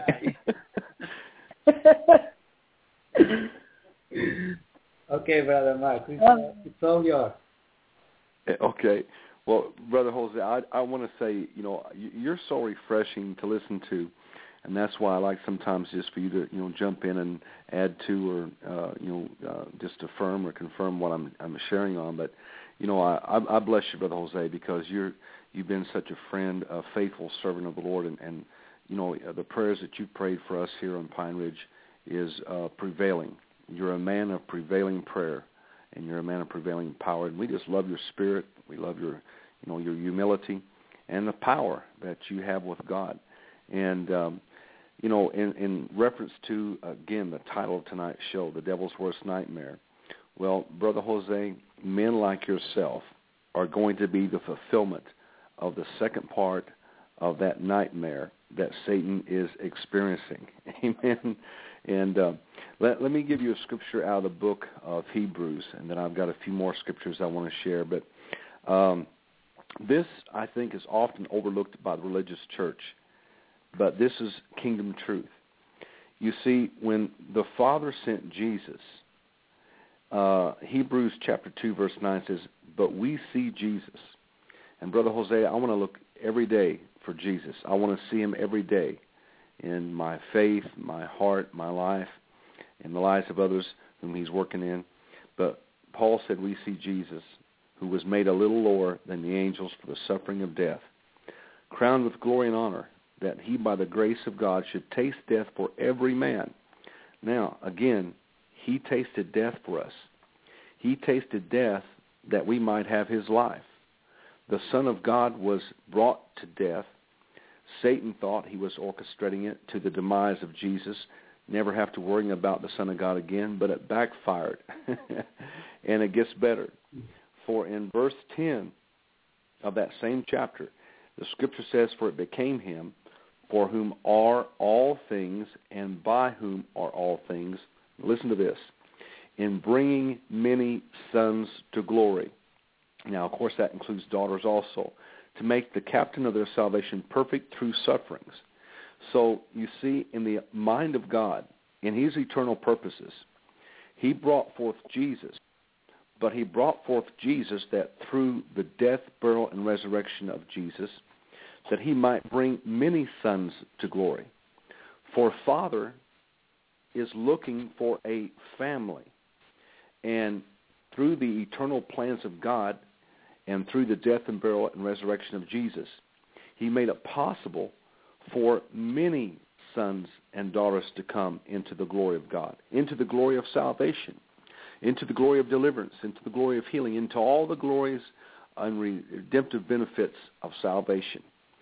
Okay, Brother Mark, it's all yours. Okay. Well, Brother Jose, I want to say, you're so refreshing to listen to. And that's why I like sometimes just for you to, jump in and add to or, just affirm or confirm what I'm sharing on. But, I bless you, Brother Jose, because you've been such a friend, a faithful servant of the Lord. And the prayers that you prayed for us here on Pine Ridge is prevailing. You're a man of prevailing prayer, and you're a man of prevailing power. And we just love your spirit. We love your humility and the power that you have with God. And, in reference to, again, the title of tonight's show, The Devil's Worst Nightmare, well, Brother Jose, men like yourself are going to be the fulfillment of the second part of that nightmare that Satan is experiencing. Amen. And let me give you a scripture out of the book of Hebrews, and then I've got a few more scriptures I want to share. But this, I think, is often overlooked by the religious church. But this is kingdom truth. You see, when the Father sent Jesus, Hebrews chapter 2, verse 9 says, but we see Jesus. And Brother Jose, I want to look every day for Jesus. I want to see him every day in my faith, my heart, my life, and the lives of others whom he's working in. But Paul said we see Jesus, who was made a little lower than the angels for the suffering of death, crowned with glory and honor, that he by the grace of God should taste death for every man. Now, again, he tasted death for us. He tasted death that we might have his life. The Son of God was brought to death. Satan thought he was orchestrating it to the demise of Jesus, never have to worry about the Son of God again, but it backfired. And it gets better. For in verse 10 of that same chapter, the scripture says, for it became him, for whom are all things, and by whom are all things. Listen to this. In bringing many sons to glory. Now, of course, that includes daughters also. To make the captain of their salvation perfect through sufferings. So, you see, in the mind of God, in his eternal purposes, he brought forth Jesus. But he brought forth Jesus that through the death, burial, and resurrection of Jesus, that he might bring many sons to glory. For Father is looking for a family. And through the eternal plans of God and through the death and burial and resurrection of Jesus, he made it possible for many sons and daughters to come into the glory of God, into the glory of salvation, into the glory of deliverance, into the glory of healing, into all the glories and redemptive benefits of salvation.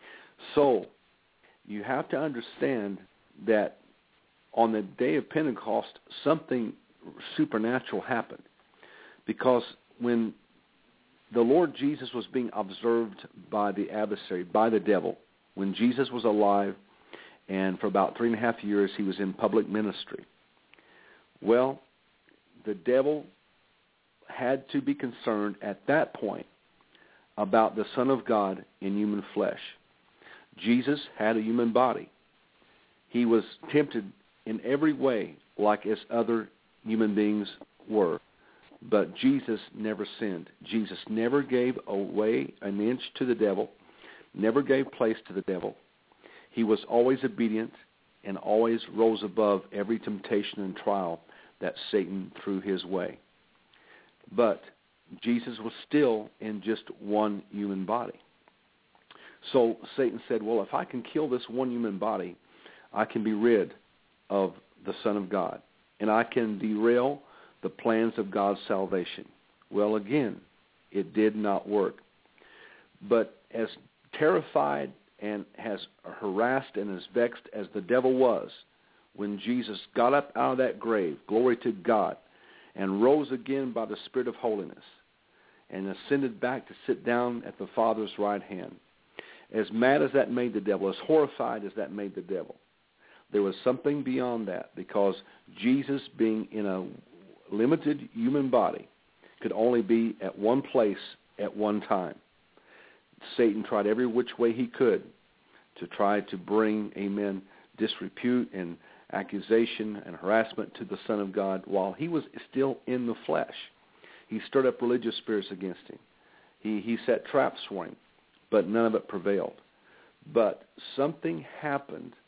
So, you have to understand that on the day of Pentecost, something supernatural happened. Because when the Lord Jesus was being observed by the adversary, by the devil, when Jesus was alive, and for about 3.5 years he was in public ministry, well, the devil had to be concerned at that point about the Son of God in human flesh. Jesus had a human body. He was tempted in every way like as other human beings were. But Jesus never sinned. Jesus never gave away an inch to the devil, never gave place to the devil. He was always obedient and always rose above every temptation and trial that Satan threw his way. But Jesus was still in just one human body. So Satan said, well, if I can kill this one human body, I can be rid of the Son of God, and I can derail the plans of God's salvation. Well, again, it did not work. But as terrified and as harassed and as vexed as the devil was when Jesus got up out of that grave, glory to God, and rose again by the Spirit of holiness and ascended back to sit down at the Father's right hand, as mad as that made the devil, as horrified as that made the devil, there was something beyond that, because Jesus, being in a limited human body, could only be at one place at one time. Satan tried every which way he could to try to bring, amen, disrepute and accusation and harassment to the Son of God while he was still in the flesh. He stirred up religious spirits against him. He set traps for him, but none of it prevailed. But something happened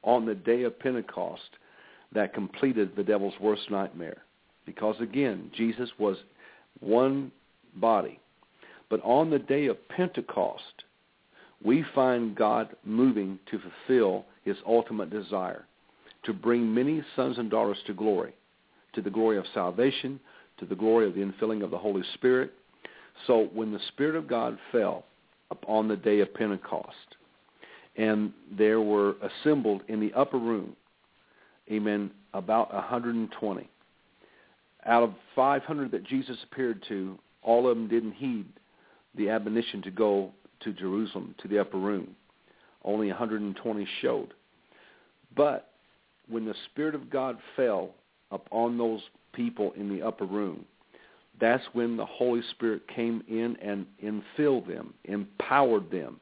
on the day of Pentecost that completed the devil's worst nightmare. Because, again, Jesus was one body. But on the day of Pentecost, we find God moving to fulfill his ultimate desire, to bring many sons and daughters to the glory of salvation, to the glory of the infilling of the Holy Spirit. So when the Spirit of God fell upon the day of Pentecost, and there were assembled in the upper room, amen, about 120. Out of 500 that Jesus appeared to, all of them didn't heed the admonition to go to Jerusalem, to the upper room. Only 120 showed. But when the Spirit of God fell upon those people in the upper room, that's when the Holy Spirit came in and infilled them, empowered them,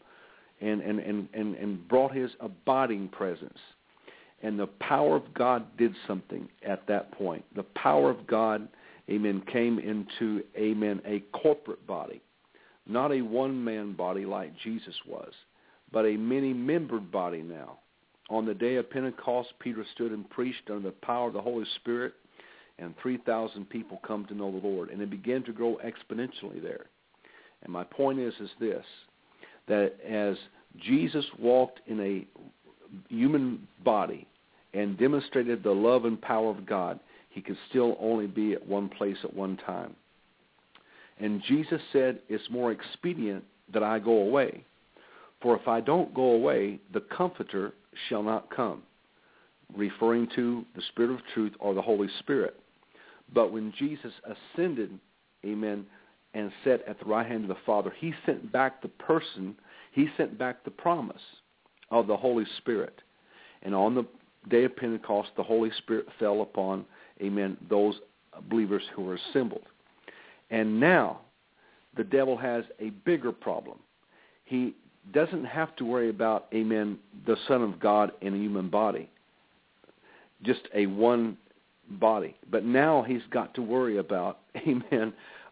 and brought his abiding presence. And the power of God did something at that point. The power of God, amen, came into, amen, a corporate body. Not a one-man body like Jesus was, but a many-membered body now. On the day of Pentecost, Peter stood and preached under the power of the Holy Spirit, and 3,000 people come to know the Lord. And it began to grow exponentially there. And my point is this, that as Jesus walked in a human body and demonstrated the love and power of God, he could still only be at one place at one time. And Jesus said, it's more expedient that I go away. For if I don't go away, the Comforter shall not come, referring to the Spirit of truth or the Holy Spirit. But when Jesus ascended, amen, and sat at the right hand of the Father, he sent back the person, he sent back the promise of the Holy Spirit. And on the day of Pentecost, the Holy Spirit fell upon, amen, those believers who were assembled. And now the devil has a bigger problem. He doesn't have to worry about, amen, the Son of God in a human body, just a one body. But now he's got to worry about, amen,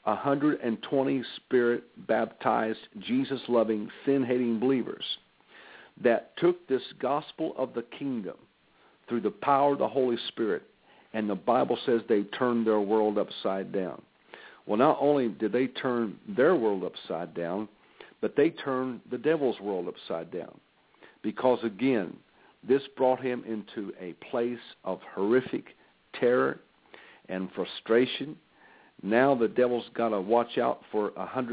120 Spirit-baptized, Jesus-loving, sin-hating believers that took this gospel of the kingdom through the power of the Holy Spirit, and the Bible says they turned their world upside down. Well, not only did they turn their world upside down, but they turned the devil's world upside down. Because, again, this brought him into a place of horrific terror and frustration. Now the devil's got to watch out for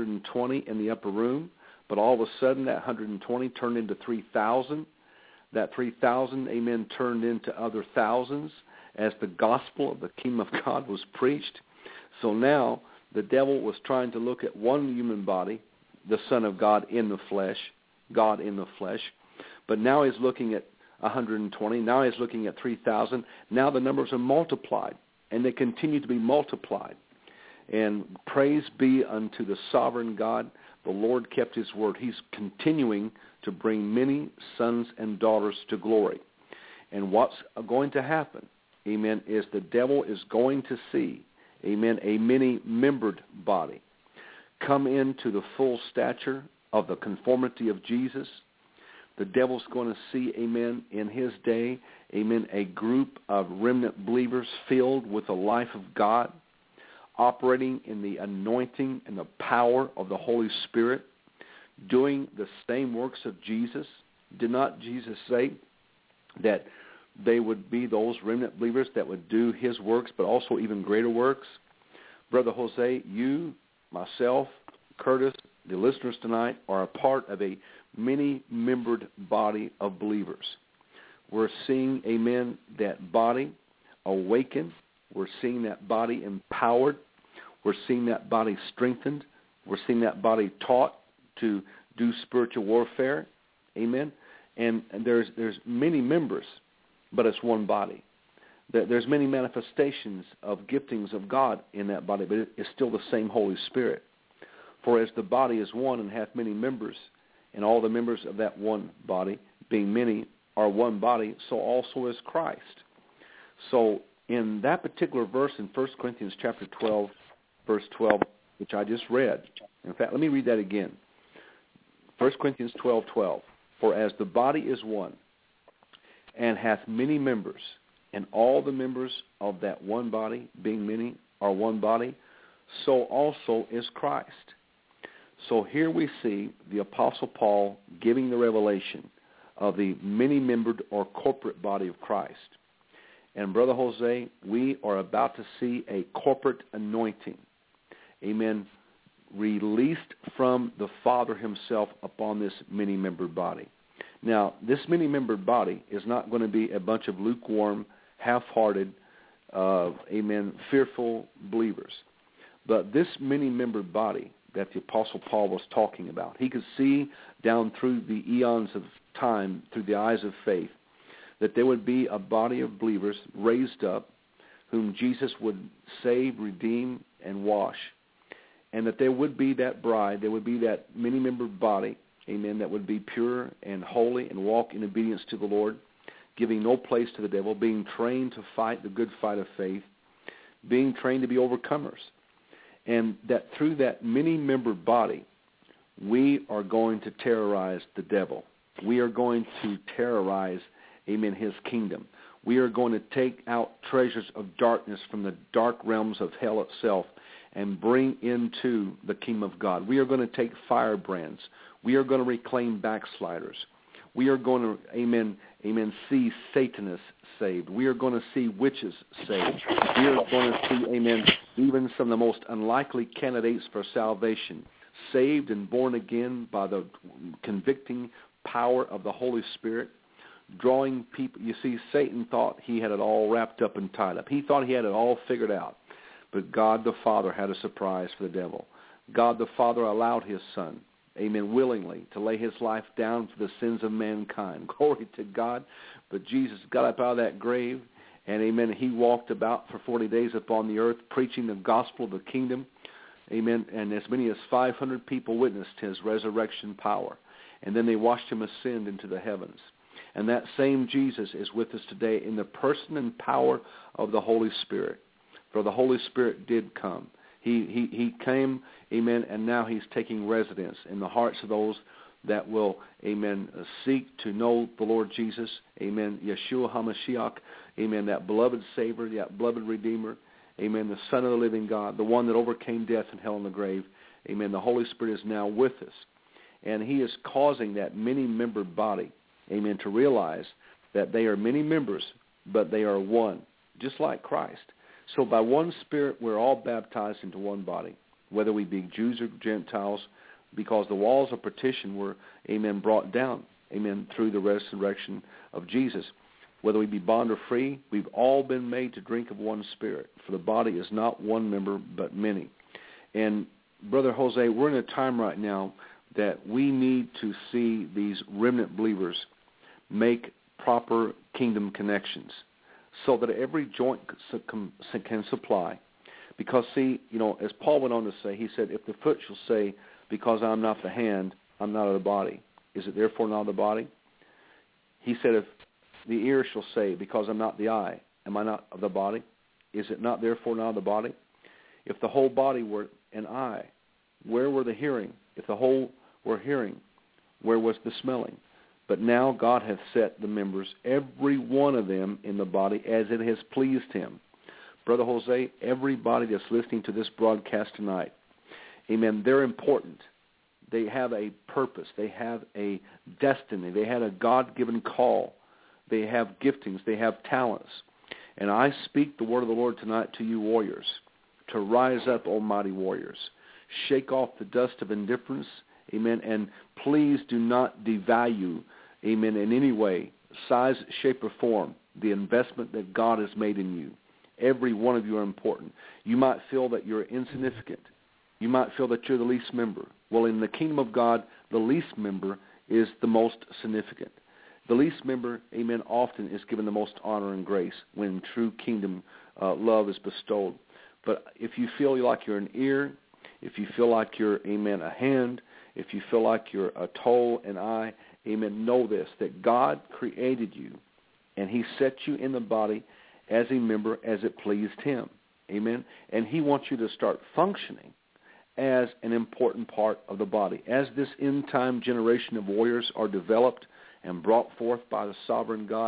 120 in the upper room, but all of a sudden that 120 turned into 3,000. That 3,000, amen, turned into other thousands as the gospel of the kingdom of God was preached. So now the devil was trying to look at one human body, the Son of God in the flesh, God in the flesh. But now he's looking at 120. Now he's looking at 3,000. Now the numbers are multiplied, and they continue to be multiplied. And praise be unto the sovereign God. The Lord kept his word. He's continuing to bring many sons and daughters to glory. And what's going to happen, amen, is the devil is going to see, amen, a many-membered body come into the full stature of the conformity of Jesus. The devil's going to see, amen, in his day, amen, a group of remnant believers filled with the life of God, operating in the anointing and the power of the Holy Spirit, doing the same works of Jesus. Did not Jesus say that they would be those remnant believers that would do his works, but also even greater works? Brother Jose, you, myself, Curtis, the listeners tonight are a part of a many-membered body of believers. We're seeing, amen, that body awaken. We're seeing that body empowered. We're seeing that body strengthened. We're seeing that body taught to do spiritual warfare. Amen. And there's many members, but it's one body. There's many manifestations of giftings of God in that body, but it's still the same Holy Spirit. For as the body is one and hath many members, and all the members of that one body, being many, are one body, so also is Christ. So in that particular verse in 1 Corinthians chapter 12, verse 12, which I just read, in fact, let me read that again. 1 Corinthians 12:12. For as the body is one, and hath many members, and all the members of that one body, being many, are one body, so also is Christ. So here we see the Apostle Paul giving the revelation of the many-membered or corporate body of Christ. And Brother Jose, we are about to see a corporate anointing, amen, released from the Father himself upon this many-membered body. Now, this many-membered body is not going to be a bunch of lukewarm, half-hearted, fearful believers. But this many-membered body that the Apostle Paul was talking about, he could see down through the eons of time, through the eyes of faith, that there would be a body of believers raised up whom Jesus would save, redeem, and wash. And that there would be that bride, there would be that many-membered body, amen, that would be pure and holy and walk in obedience to the Lord, giving no place to the devil, being trained to fight the good fight of faith, being trained to be overcomers. And that through that many-membered body, we are going to terrorize the devil. We are going to terrorize, amen, his kingdom. We are going to take out treasures of darkness from the dark realms of hell itself and bring into the kingdom of God. We are going to take firebrands. We are going to reclaim backsliders. We are going to, amen, see Satanists saved. We are going to see witches saved. We are going to see, amen, even some of the most unlikely candidates for salvation saved and born again by the convicting power of the Holy Spirit, drawing people. You see, Satan thought he had it all wrapped up and tied up. He thought he had it all figured out. But God the Father had a surprise for the devil. God the Father allowed his Son, amen, willingly to lay his life down for the sins of mankind. Glory to God. But Jesus got up out of that grave, and amen, he walked about for 40 days upon the earth preaching the gospel of the kingdom, amen, and as many as 500 people witnessed his resurrection power. And then they watched him ascend into the heavens. And that same Jesus is with us today in the person and power of the Holy Spirit. For the Holy Spirit did come. He came, amen, and now he's taking residence in the hearts of those that will, amen, seek to know the Lord Jesus, amen, Yeshua HaMashiach, amen, that beloved Savior, that beloved Redeemer, amen, the Son of the living God, the one that overcame death and hell and the grave, amen. The Holy Spirit is now with us. And he is causing that many-membered body, amen, to realize that they are many members, but they are one, just like Christ. So by one Spirit, we're all baptized into one body, whether we be Jews or Gentiles, because the walls of partition were, amen, brought down, amen, through the resurrection of Jesus. Whether we be bond or free, we've all been made to drink of one Spirit, for the body is not one member, but many. And, Brother Jose, we're in a time right now that we need to see these remnant believers make proper kingdom connections so that every joint can supply. Because, see, you know, as Paul went on to say, he said, if the foot shall say, because I'm not the hand, I'm not of the body, is it therefore not of the body? He said, if the ear shall say, because I'm not the eye, am I not of the body? Is it not therefore not of the body? If the whole body were an eye, where were the hearing? If the whole were hearing, where was the smelling? But now God hath set the members, every one of them, in the body as it has pleased him. Brother Jose, everybody that's listening to this broadcast tonight, amen, they're important. They have a purpose. They have a destiny. They had a God-given call. They have giftings. They have talents. And I speak the word of the Lord tonight to you warriors, to rise up, almighty warriors. Shake off the dust of indifference, amen, and please do not devalue, amen, in any way, size, shape, or form, the investment that God has made in you. Every one of you are important. You might feel that you're insignificant. You might feel that you're the least member. Well, in the kingdom of God, the least member is the most significant. The least member, amen, often is given the most honor and grace when true kingdom love is bestowed. But if you feel like you're an ear, if you feel like you're, amen, a hand, if you feel like you're a toe, an eye, amen, know this, that God created you and he set you in the body as a member as it pleased him. Amen. And he wants you to start functioning as an important part of the body. As this end-time generation of warriors are developed and brought forth by the sovereign God,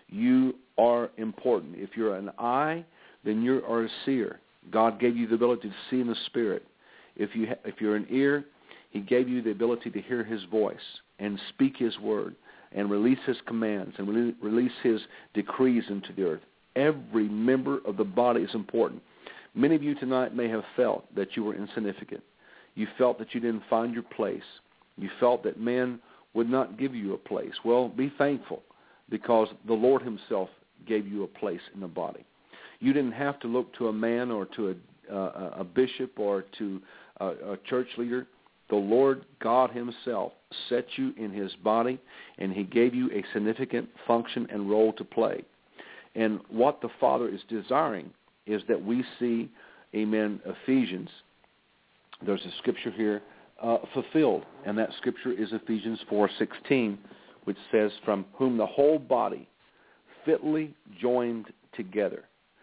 You are important. If you're an eye, then you are a seer. God gave you the ability to see in the Spirit. If you're an ear, he gave you the ability to hear his voice and speak his word and release his commands and release his decrees into the earth. Every member of the body is important. Many of you tonight may have felt that you were insignificant. You felt that you didn't find your place. You felt that man would not give you a place. Well, be thankful, because the Lord himself gave you a place in the body. You didn't have to look to a man or to a bishop or to a church leader. The Lord God himself set you in his body, and he gave you a significant function and role to play. And what the Father is desiring is that we see, amen, Ephesians. There's a scripture here fulfilled, and that scripture is Ephesians 4:16, which says, from whom the whole body fitly joined together.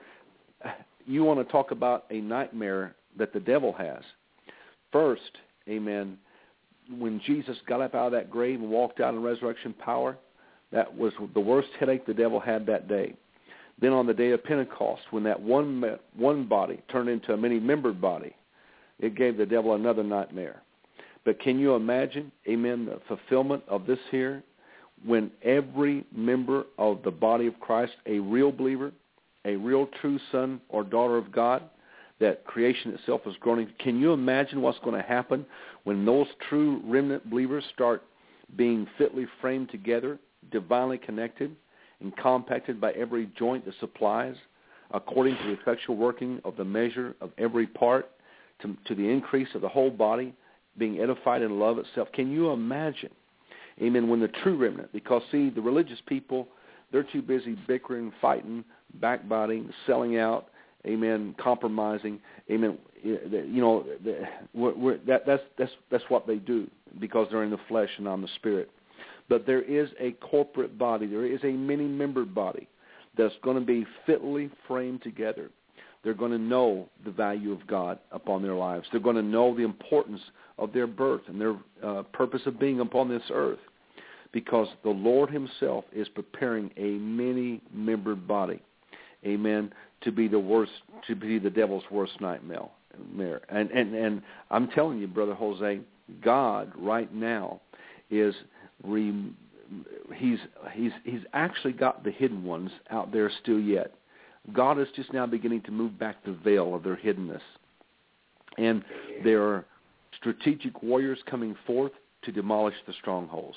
You want to talk about a nightmare that the devil has. First, amen, when Jesus got up out of that grave and walked out in resurrection power, that was the worst headache the devil had that day. Then on the day of Pentecost, when that one body turned into a many-membered body, it gave the devil another nightmare. But can you imagine, amen, the fulfillment of this here, when every member of the body of Christ, a real believer, a real true son or daughter of God, that creation itself is growing. Can you imagine what's going to happen when those true remnant believers start being fitly framed together, divinely connected, and compacted by every joint that supplies, according to the effectual working of the measure of every part, to the increase of the whole body, being edified in love itself? Can you imagine, amen, when the true remnant, because, see, the religious people, they're too busy bickering, fighting, backbiting, selling out, amen, compromising, amen. That's what they do, because they're in the flesh and not in the spirit. But there is a corporate body. There is a many-membered body that's going to be fitly framed together. They're going to know the value of God upon their lives. They're going to know the importance of their birth and their purpose of being upon this earth, because the Lord himself is preparing a many-membered body, amen, to be the devil's worst nightmare. And I'm telling you, Brother Jose, God right now is he's actually got the hidden ones out there still yet. God is just now beginning to move back the veil of their hiddenness. And there are strategic warriors coming forth to demolish the strongholds.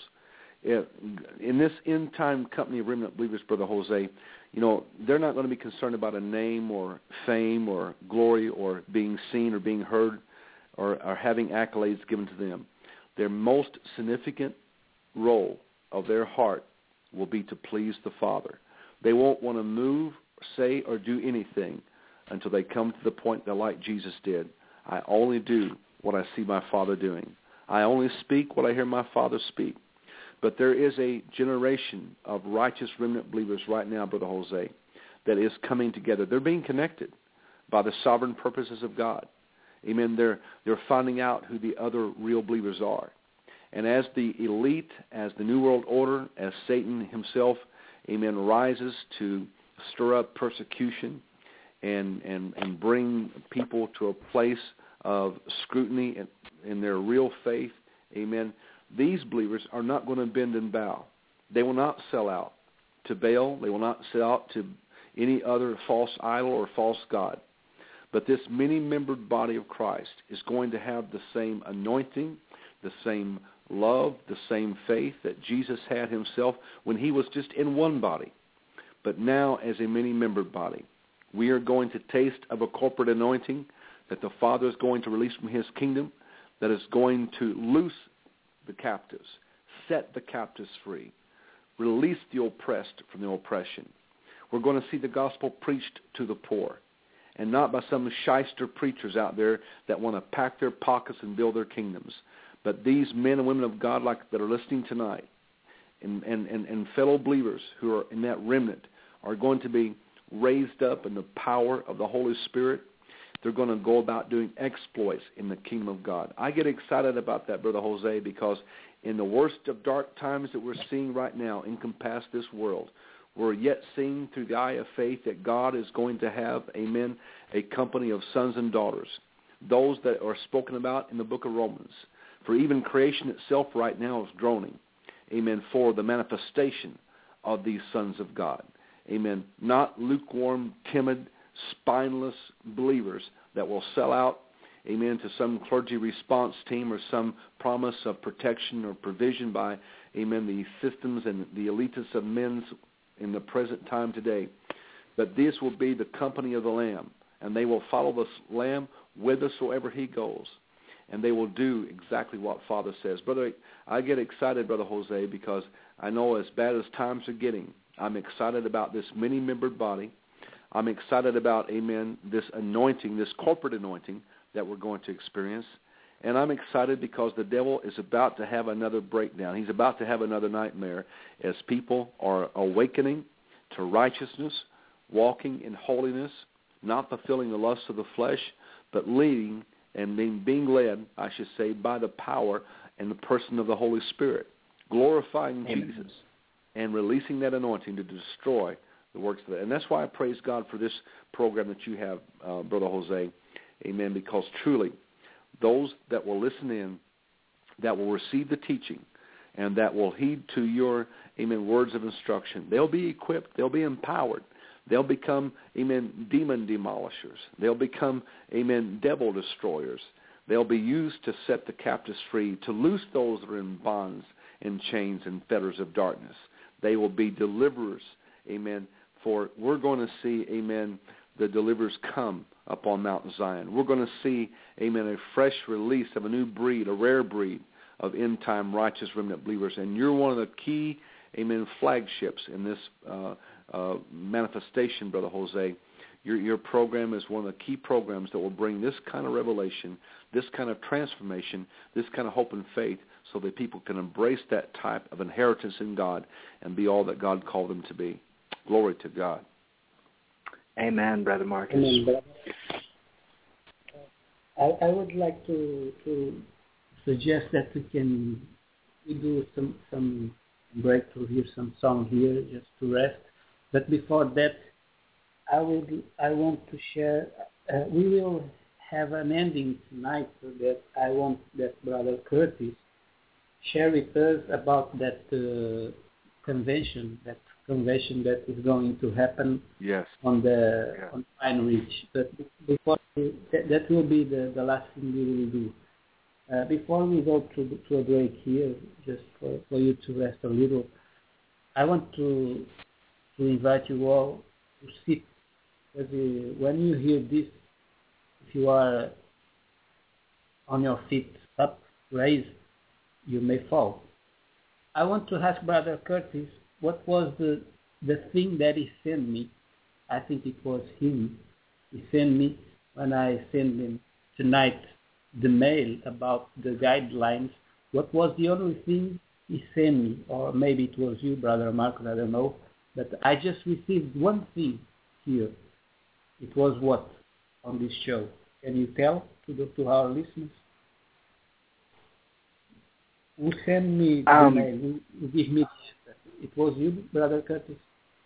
In this end-time company of remnant believers, Brother Jose, they're not going to be concerned about a name or fame or glory or being seen or being heard or having accolades given to them. Their most significant role of their heart will be to please the Father. They won't want to move, say, or do anything until they come to the point that, like Jesus did, I only do what I see my Father doing. I only speak what I hear my Father speak. But there is a generation of righteous remnant believers right now, Brother Jose, that is coming together. They're being connected by the sovereign purposes of God. Amen. They're finding out who the other real believers are. And as the elite, as the New World Order, as Satan himself, amen, rises to stir up persecution and bring people to a place of scrutiny in their real faith, amen, these believers are not going to bend and bow. They will not sell out to Baal. They will not sell out to any other false idol or false god. But this many-membered body of Christ is going to have the same anointing, the same love, the same faith that Jesus had himself when he was just in one body. But now as a many-membered body, we are going to taste of a corporate anointing that the Father is going to release from his kingdom, that is going to loose the captives, set the captives free, release the oppressed from the oppression. We're going to see the gospel preached to the poor, and not by some shyster preachers out there that want to pack their pockets and build their kingdoms. But these men and women of God that are listening tonight, and fellow believers who are in that remnant, are going to be raised up in the power of the Holy Spirit. They're going to go about doing exploits in the kingdom of God. I get excited about that, Brother Jose, because in the worst of dark times that we're seeing right now encompass this world, we're yet seeing through the eye of faith that God is going to have, amen, a company of sons and daughters, those that are spoken about in the book of Romans. For even creation itself right now is groaning, amen, for the manifestation of these sons of God. Amen. Not lukewarm, timid, spineless believers that will sell out, amen, to some clergy response team or some promise of protection or provision by, amen, the systems and the elitists of men's in the present time today. But this will be the company of the Lamb, and they will follow the Lamb whithersoever he goes, and they will do exactly what Father says. Brother, I get excited, Brother Jose, because I know as bad as times are getting, I'm excited about this many-membered body. I'm excited about, amen, this anointing, this corporate anointing that we're going to experience. And I'm excited because the devil is about to have another breakdown. He's about to have another nightmare as people are awakening to righteousness, walking in holiness, not fulfilling the lusts of the flesh, but leading and being led, I should say, by the power and the person of the Holy Spirit, glorifying Amen. Jesus and releasing that anointing to destroy the works of it. And that's why I praise God for this program that you have, Brother Jose. Amen, because truly, those that will listen in, that will receive the teaching, and that will heed to your, amen, words of instruction, they'll be equipped, they'll be empowered. They'll become, amen, demon demolishers. They'll become, amen, devil destroyers. They'll be used to set the captives free, to loose those that are in bonds and chains and fetters of darkness. They will be deliverers, amen, for we're going to see, amen, the deliverers come upon Mount Zion. We're going to see, amen, a fresh release of a new breed, a rare breed of end-time righteous remnant believers. And you're one of the key, amen, flagships in this manifestation, Brother Jose. Your program is one of the key programs that will bring this kind of revelation, this kind of transformation, this kind of hope and faith, so that people can embrace that type of inheritance in God and be all that God called them to be. Glory to God. Amen, Brother Marcus. Amen, brother. I would like to suggest that we do some break to hear some song here just to rest. But before that, I want to share. We will have an ending tonight, so that I want that Brother Curtis share with us about that convention that is going to happen. Yes. On Pine Ridge. But before that will be the last thing we will do. Before we go to a break here, just for you to rest a little, I want to invite you all to sit. When you hear this, if you are on your feet up, raised, you may fall. I want to ask Brother Curtis, what was the thing that he sent me? I think it was him. He sent me when I sent him tonight the mail about the guidelines. What was the only thing he sent me? Or maybe it was you, Brother Marcus, I don't know. But I just received one thing here. It was what on this show? Can you tell to our listeners? Who sent me the mail? Who gave me the answer? It was you, Brother Curtis?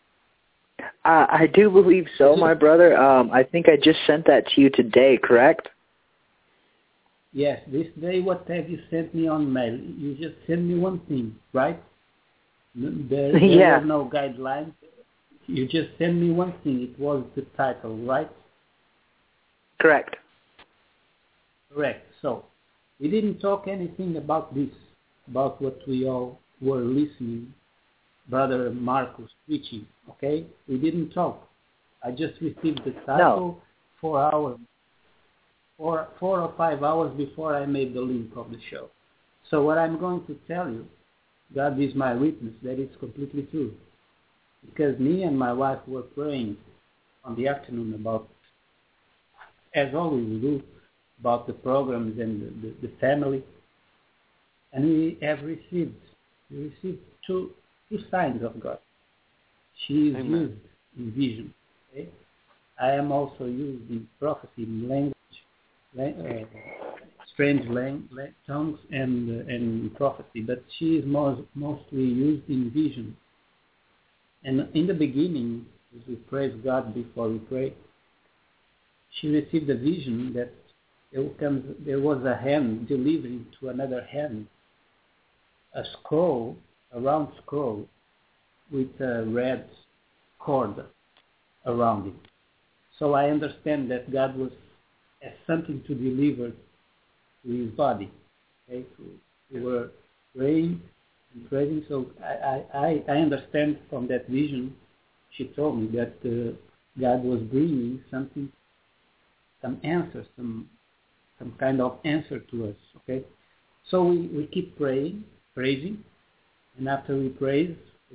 I do believe so, my brother. I think I just sent that to you today, correct? Yes, this day. What have you sent me on mail? You just sent me one thing, right? There yeah. were no guidelines. You just sent me one thing. It was the title, right? Correct. Correct. So we didn't talk anything about this, about what we all were listening, Brother Marcus preaching, okay? We didn't talk. I just received the title 4 hours, 4 or 5 hours before I made the link of the show. So what I'm going to tell you, God is my witness, that it's completely true. Because me and my wife were praying on the afternoon about, as always we do, about the programs and the family. And we received two signs of God. She is Amen. used in vision. Okay? I am also used in prophecy, in language, strange tongues and prophecy. But she is mostly used in vision. And in the beginning, as we praise God before we pray, she received a vision that there was a hand delivering to another hand a scroll, a round scroll, with a red cord around it. So I understand that God has something to deliver to his body. Okay? We were praying and praising. So I understand from that vision, she told me that God was bringing something, some answer, some kind of answer to us. Okay, so we keep praying, praising, and after we praise,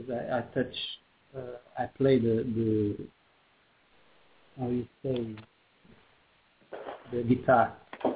I play the how you say, the guitar.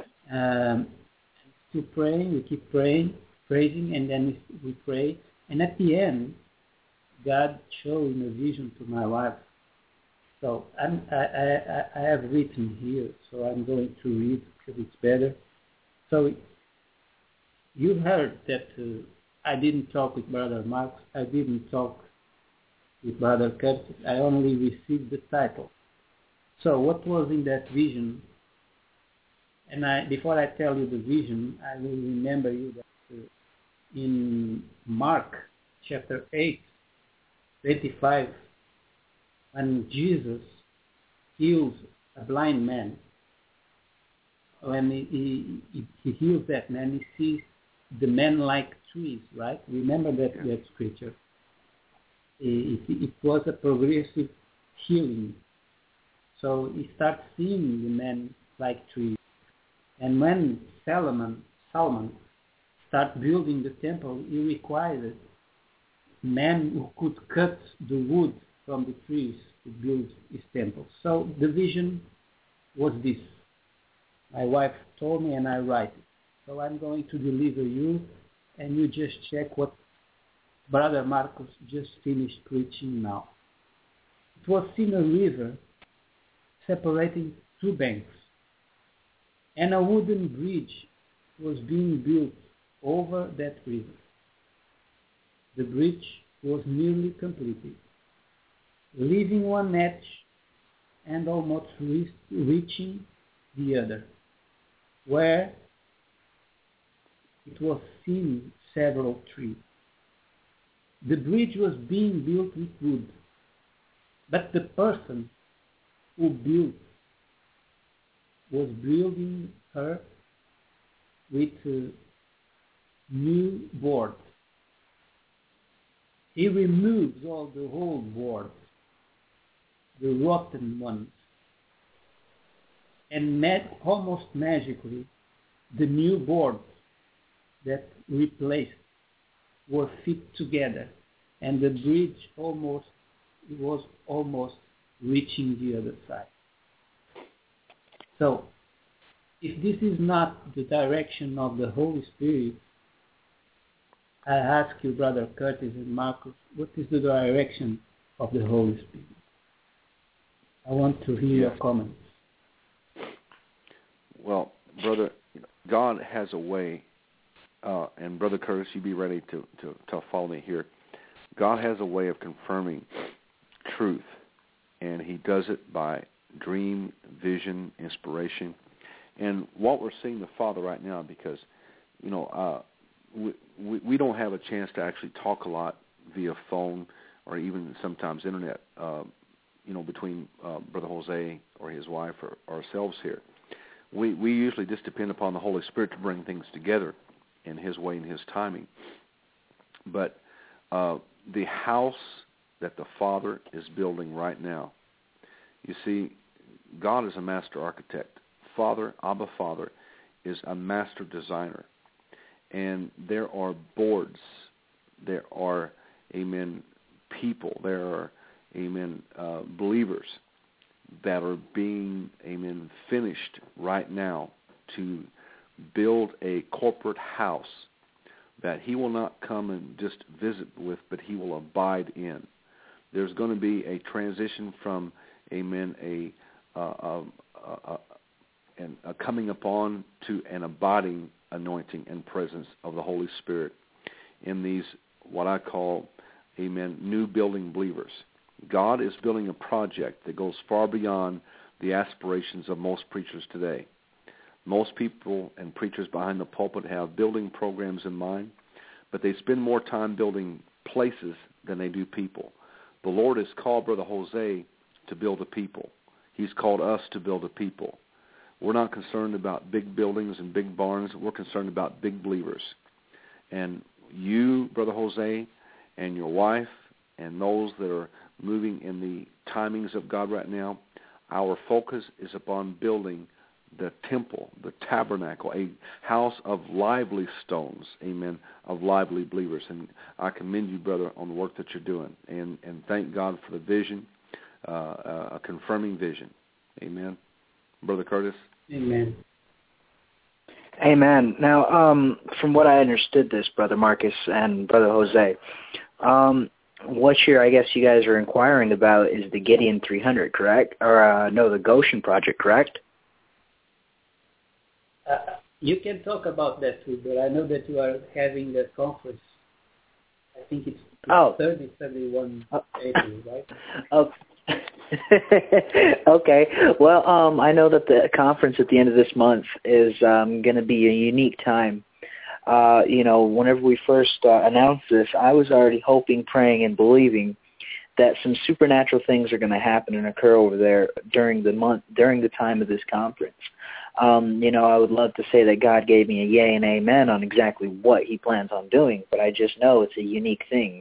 Still praying, we keep praying, praising, and then we pray. And at the end, God showed in a vision to my wife. So I have written here, so I'm going to read because it's better. So you heard that I didn't talk with Brother Marcus. I didn't talk with Brother Curtis. I only received the title. So what was in that vision? And before I tell you the vision, I will remember you that in Mark chapter 8, 25, when Jesus heals a blind man, when he heals that man, he sees the man like trees, right? Remember that scripture. It was a progressive healing. So he starts seeing the man like trees. And when Solomon started building the temple, he required men who could cut the wood from the trees to build his temple. So the vision was this. My wife told me and I write it. So I'm going to deliver you, and you just check what Brother Marcus just finished preaching now. It was seen a river separating two banks, and a wooden bridge was being built over that river. The bridge was nearly completed, leaving one edge and almost reaching the other, where it was seen several trees. The bridge was being built with wood, but the person who built was building her with new boards. He removes all the old boards, the rotten ones, and almost magically, the new boards that replaced were fit together, and the bridge was almost reaching the other side. So, if this is not the direction of the Holy Spirit, I ask you, Brother Curtis and Marcus, what is the direction of the Holy Spirit? I want to hear your comments. Well, Brother, God has a way, and Brother Curtis, you be ready to follow me here. God has a way of confirming truth, and he does it by dream, vision, inspiration. And what we're seeing the Father right now, because, we don't have a chance to actually talk a lot via phone or even sometimes internet, between Brother Jose or his wife or ourselves here. We usually just depend upon the Holy Spirit to bring things together in his way and his timing. But the house that the Father is building right now, you see, God is a master architect. Father, Abba Father, is a master designer. And there are boards, there are, amen, people, there are, amen, believers that are being, amen, finished right now to build a corporate house that he will not come and just visit with, but he will abide in. There's going to be a transition from, amen, a coming upon to an abiding anointing and presence of the Holy Spirit in these, what I call, amen, new building believers. God is building a project that goes far beyond the aspirations of most preachers today. Most people and preachers behind the pulpit have building programs in mind, but they spend more time building places than they do people. The Lord has called Brother Jose to build a people. He's called us to build a people. We're not concerned about big buildings and big barns. We're concerned about big believers. And you, Brother Jose, and your wife, and those that are moving in the timings of God right now, our focus is upon building the temple, the tabernacle, a house of lively stones, amen, of lively believers. And I commend you, brother, on the work that you're doing. And thank God for the vision, a confirming vision. Amen. Brother Curtis? Amen. Amen. Now, from what I understood this, Brother Marcus and Brother Jose, what I guess you guys are inquiring about is the Gideon 300, correct? Or, no, the Goshen Project, correct? You can talk about that too, but I know that you are having a conference. I think it's 30, 31 April, right? Oh. Okay. Well, I know that the conference at the end of this month is going to be a unique time. Whenever we first announced this, I was already hoping, praying, and believing that some supernatural things are going to happen and occur over there during the time of this conference. I would love to say that God gave me a yay and amen on exactly what he plans on doing, but I just know it's a unique thing.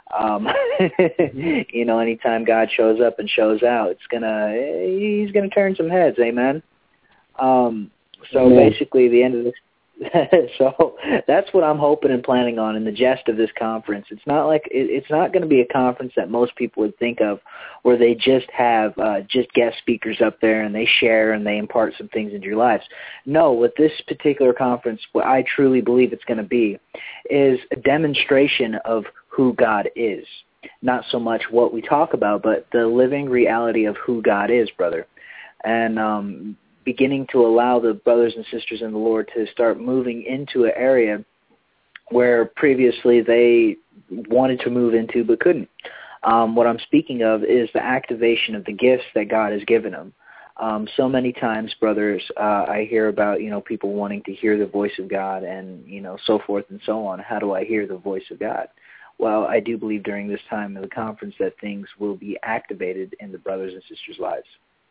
Anytime God shows up and shows out, he's gonna turn some heads, amen. Basically the end of this, so that's what I'm hoping and planning on in the gist of this conference. It's not going to be a conference that most people would think of, where they just have just guest speakers up there and they share and they impart some things into your lives. No, with this particular conference, what I truly believe it's going to be is a demonstration of who God is. Not so much what we talk about, but the living reality of who God is, brother. And beginning to allow the brothers and sisters in the Lord to start moving into an area where previously they wanted to move into but couldn't. What I'm speaking of is the activation of the gifts that God has given them. So many times, brothers, I hear about, people wanting to hear the voice of God and, so forth and so on. How do I hear the voice of God? Well, I do believe during this time of the conference that things will be activated in the brothers and sisters' lives.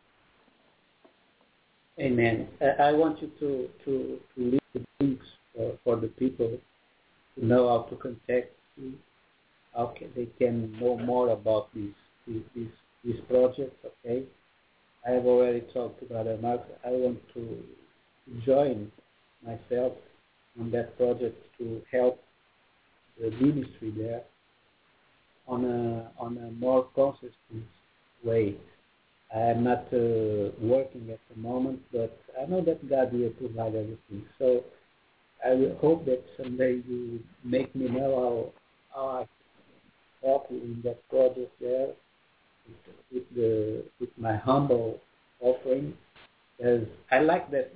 Amen. I want you to leave the links for the people to know how to contact you, how they can know more about this project. Okay, I have already talked to Brother Mark. I want to join myself on that project to help the ministry there on a more consistent way. I am not working at the moment, but I know that God will provide everything. So I will hope that someday you make me know how I can help you in that project there with my humble offering. As I like that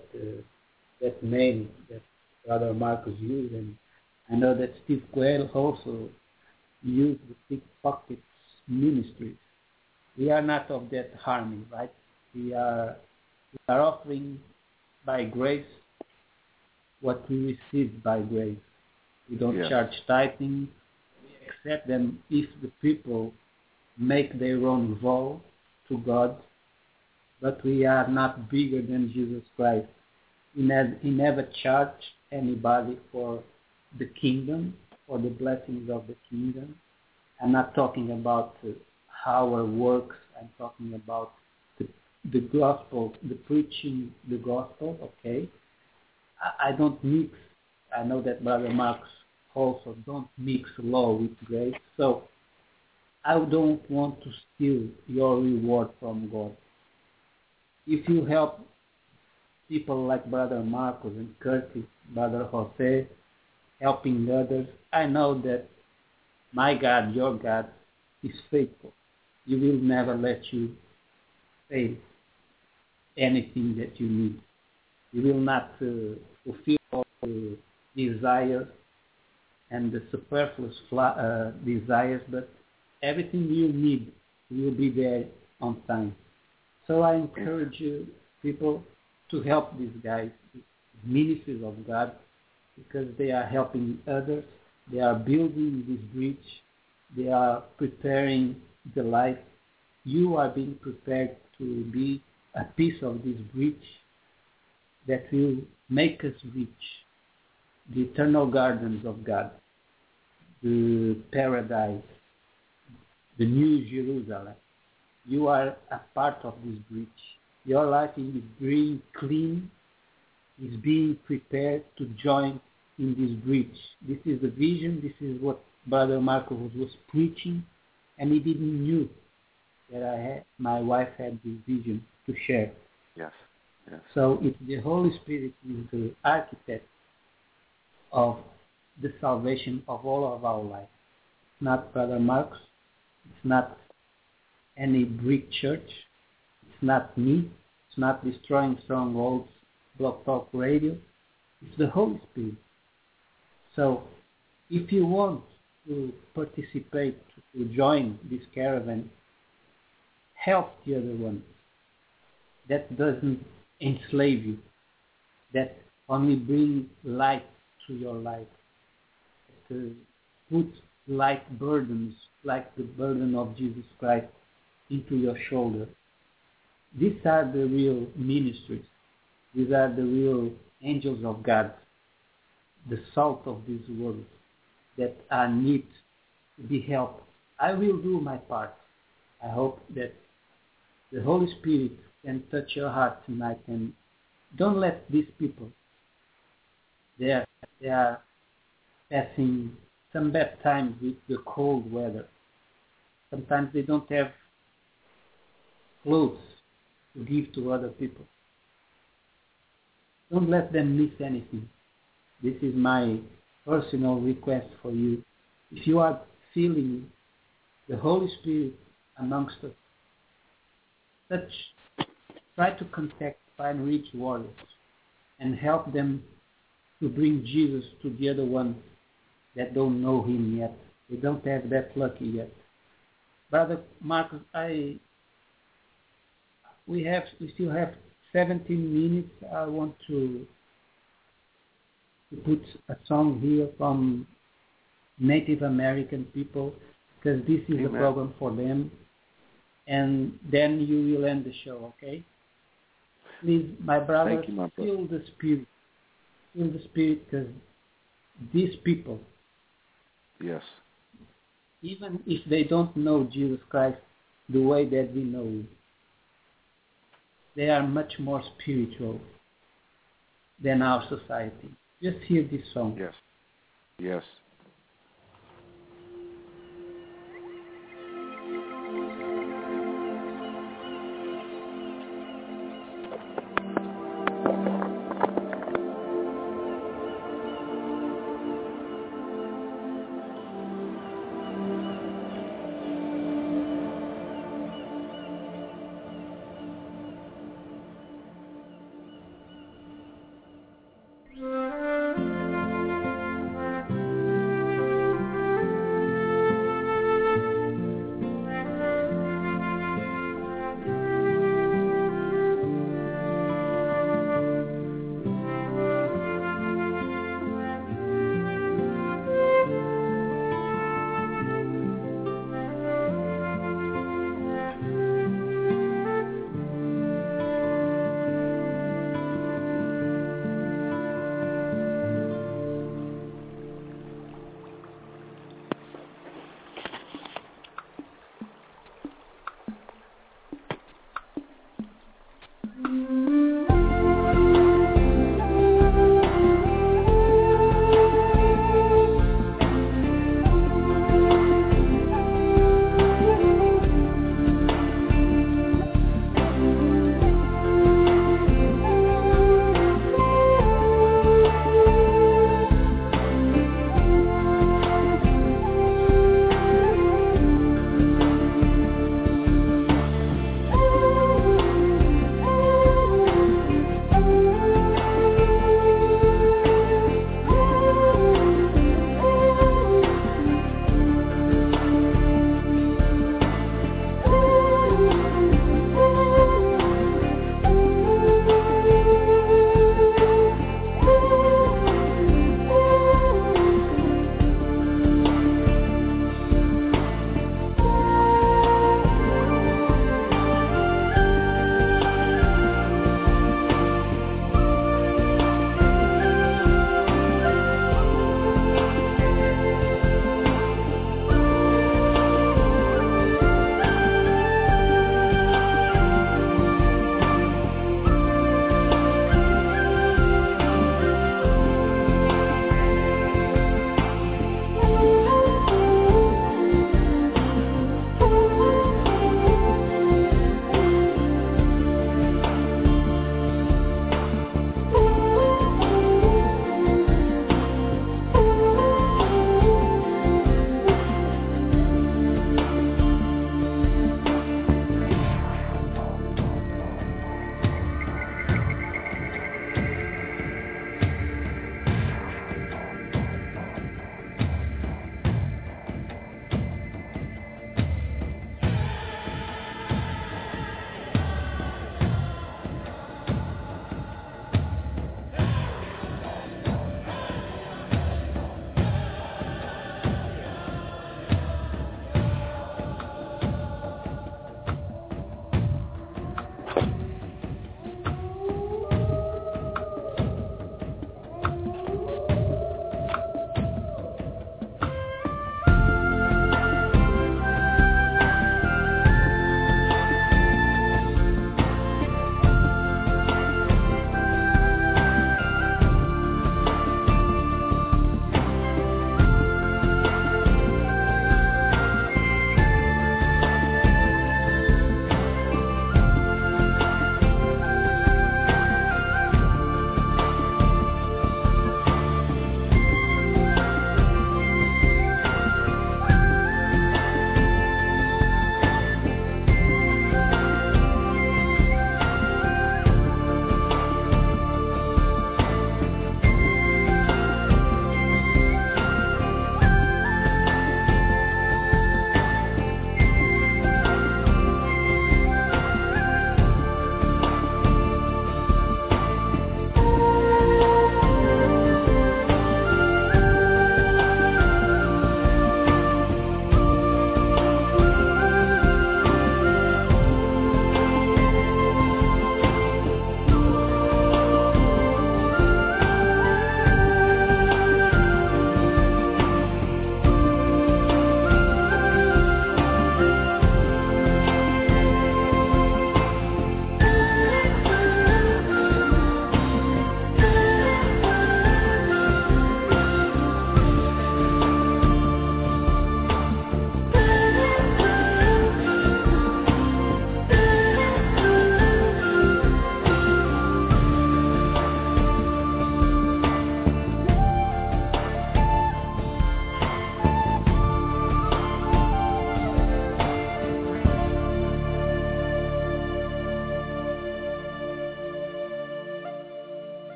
name that Brother Marcus used, and I know that Steve Quayle also used the Pickpockets Ministries. We are not of that harmony, right? We are offering by grace what we receive by grace. We don't charge tithing. We accept them if the people make their own vow to God. But we are not bigger than Jesus Christ. We never charge anybody for the kingdom or the blessings of the kingdom. I'm not talking about our works. I'm talking about the gospel, the preaching the gospel, okay? I don't mix. I know that Brother Marx also don't mix law with grace. So I don't want to steal your reward from God. If you help people like Brother Marcos and Curtis, Brother Jose, helping others, I know that my God, your God, is faithful. He will never let you fail anything that you need. He will not fulfill all the desires and the superfluous desires, but everything you need will be there on time. So I encourage you, people, to help these guys, these ministries of God, because they are helping others. They are building this bridge. They are preparing the life. You are being prepared to be a piece of this bridge that will make us reach the eternal gardens of God, the paradise, the new Jerusalem. You are a part of this bridge. Your life is being clean, is being prepared to join in this bridge. This is the vision. This is what Brother Marcos was preaching, and he didn't knew that my wife had this vision to share. Yes. Yes. So it's the Holy Spirit is the architect of the salvation of all of our life. It's not Brother Marcos. It's not any brick church. It's not me. It's not Destroying Strongholds, Blog Talk Radio. It's the Holy Spirit. So if you want to participate, to join this caravan, help the other one. That doesn't enslave you. That only brings light to your life. To put light burdens, like the burden of Jesus Christ, into your shoulder. These are the real ministries. These are the real angels of God, the salt of this world that are need to be helped. I will do my part. I hope that the Holy Spirit can touch your heart tonight, and don't let these people, they are passing some bad times with the cold weather. Sometimes they don't have clothes to give to other people. Don't let them miss anything. This is my personal request for you. If you are feeling the Holy Spirit amongst us, try to contact Pine Ridge Warriors and help them to bring Jesus to the other ones that don't know him yet. They don't have that lucky yet. Brother Marcos, we still have 17 minutes. I want to put a song here from Native American people, because this is a program for them, and then you will end the show, okay? Please, my brother, feel the Spirit. Feel the Spirit, because these people, yes, even if they don't know Jesus Christ the way that we know him, they are much more spiritual than our society. Just hear this song. Yes. Yes.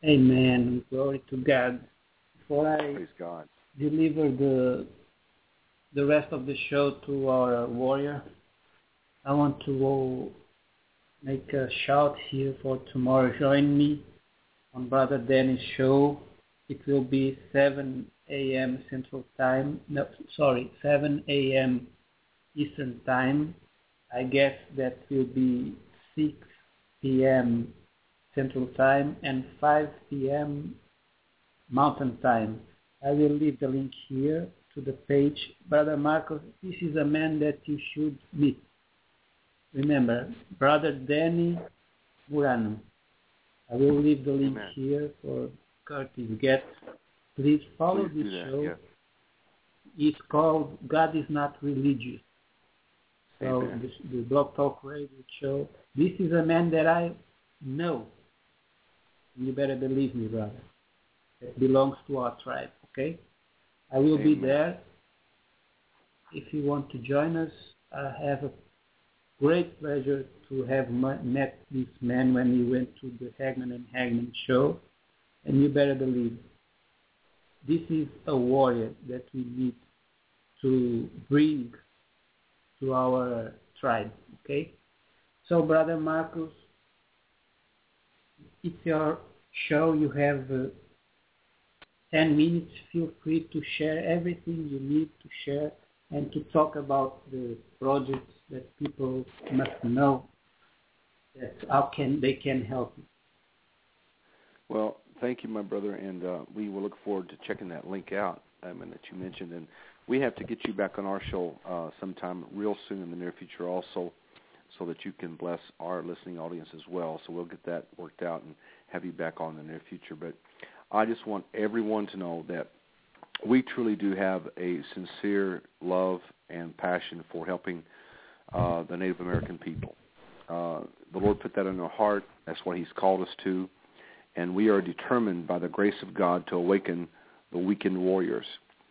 Amen. Glory to God. Before I Praise God. deliver the rest of the show to our warrior, I want to make a shout here for tomorrow. Join me on Brother Danny's show. It will be 7 a.m. Central Time. 7 a.m. Eastern Time. I guess that will be 6 p.m. Central Time and 5 p.m. Mountain Time. I will leave the link here to the page. Brother Marcos, this is a man that you should meet. Remember, Brother Danny Murano. I will leave the link here for Curtis Getz. Please follow this show. Yes. It's called God is Not Religious. So the Blog Talk Radio show. This is a man that I know. You better believe me, brother. It belongs to our tribe, okay? I will be there. If you want to join us, I have a great pleasure to have met this man when we went to the Hagman and Hagman show. And you better believe this is a warrior that we need to bring to our tribe, okay? So, Brother Marcos, it's your show. You have 10 minutes. Feel free to share everything you need to share and to talk about the projects that people must know, that how they can help you. Well, thank you, my brother, and we will look forward to checking that link out that you mentioned. And we have to get you back on our show sometime real soon in the near future also, so that you can bless our listening audience as well. So we'll get that worked out and have you back on in the near future. But I just want everyone to know that we truly do have a sincere love and passion for helping the Native American people. The Lord put that in our heart. That's what He's called us to. And we are determined by the grace of God to awaken the weakened warriors.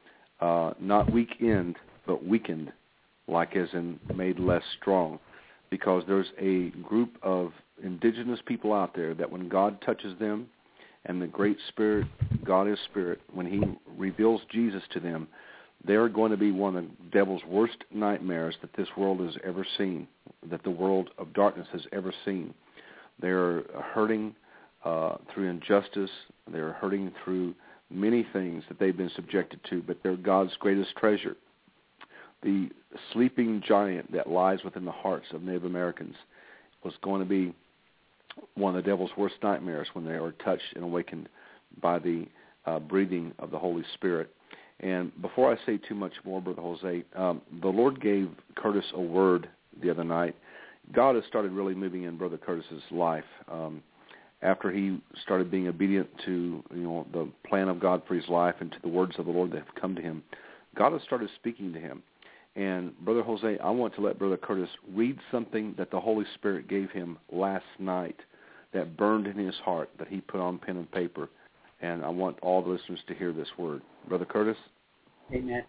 Not weekend, but weakened, like as in made less strong. Because there's a group of indigenous people out there that when God touches them, and the Great Spirit, God is Spirit, when He reveals Jesus to them, they're going to be one of the devil's worst nightmares that this world has ever seen, that the world of darkness has ever seen. They're hurting through injustice. They're hurting through many things that they've been subjected to, but they're God's greatest treasure. The sleeping giant that lies within the hearts of Native Americans was going to be one of the devil's worst nightmares when they are touched and awakened by the breathing of the Holy Spirit. And before I say too much more, Brother Jose, the Lord gave Curtis a word the other night. God has started really moving in Brother Curtis's life. After he started being obedient to the plan of God for his life and to the words of the Lord that have come to him, God has started speaking to him. And Brother Jose, I want to let Brother Curtis read something that the Holy Spirit gave him last night that burned in his heart, that he put on pen and paper. And I want all the listeners to hear this word. Brother Curtis? Amen.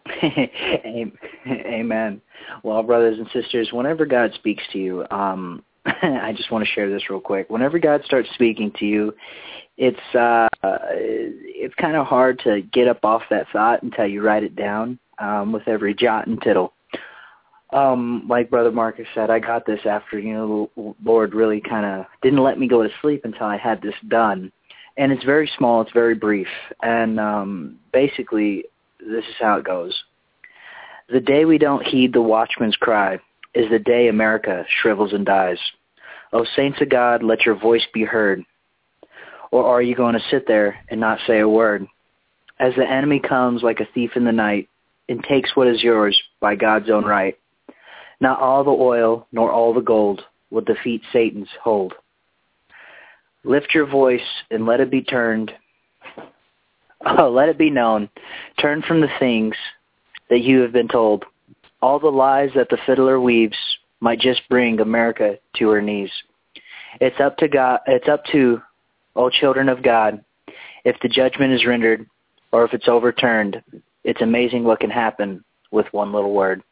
Amen. Well, brothers and sisters, whenever God speaks to you, I just want to share this real quick. Whenever God starts speaking to you, it's kind of hard to get up off that thought until you write it down with every jot and tittle. Like Brother Marcus said, I got this after, the Lord really kind of didn't let me go to sleep until I had this done. And it's very small, it's very brief. And basically, this is how it goes. The day we don't heed the watchman's cry is the day America shrivels and dies. O saints of God, let your voice be heard. Or are you going to sit there and not say a word? As the enemy comes like a thief in the night and takes what is yours by God's own right, not all the oil nor all the gold will defeat Satan's hold. Lift your voice and let it be turned. Let it be known. Turn from the things that you have been told. All the lies that the fiddler weaves might just bring America to her knees. It's up to God. It's up to, O children of God, if the judgment is rendered or if it's overturned. It's amazing what can happen with one little word.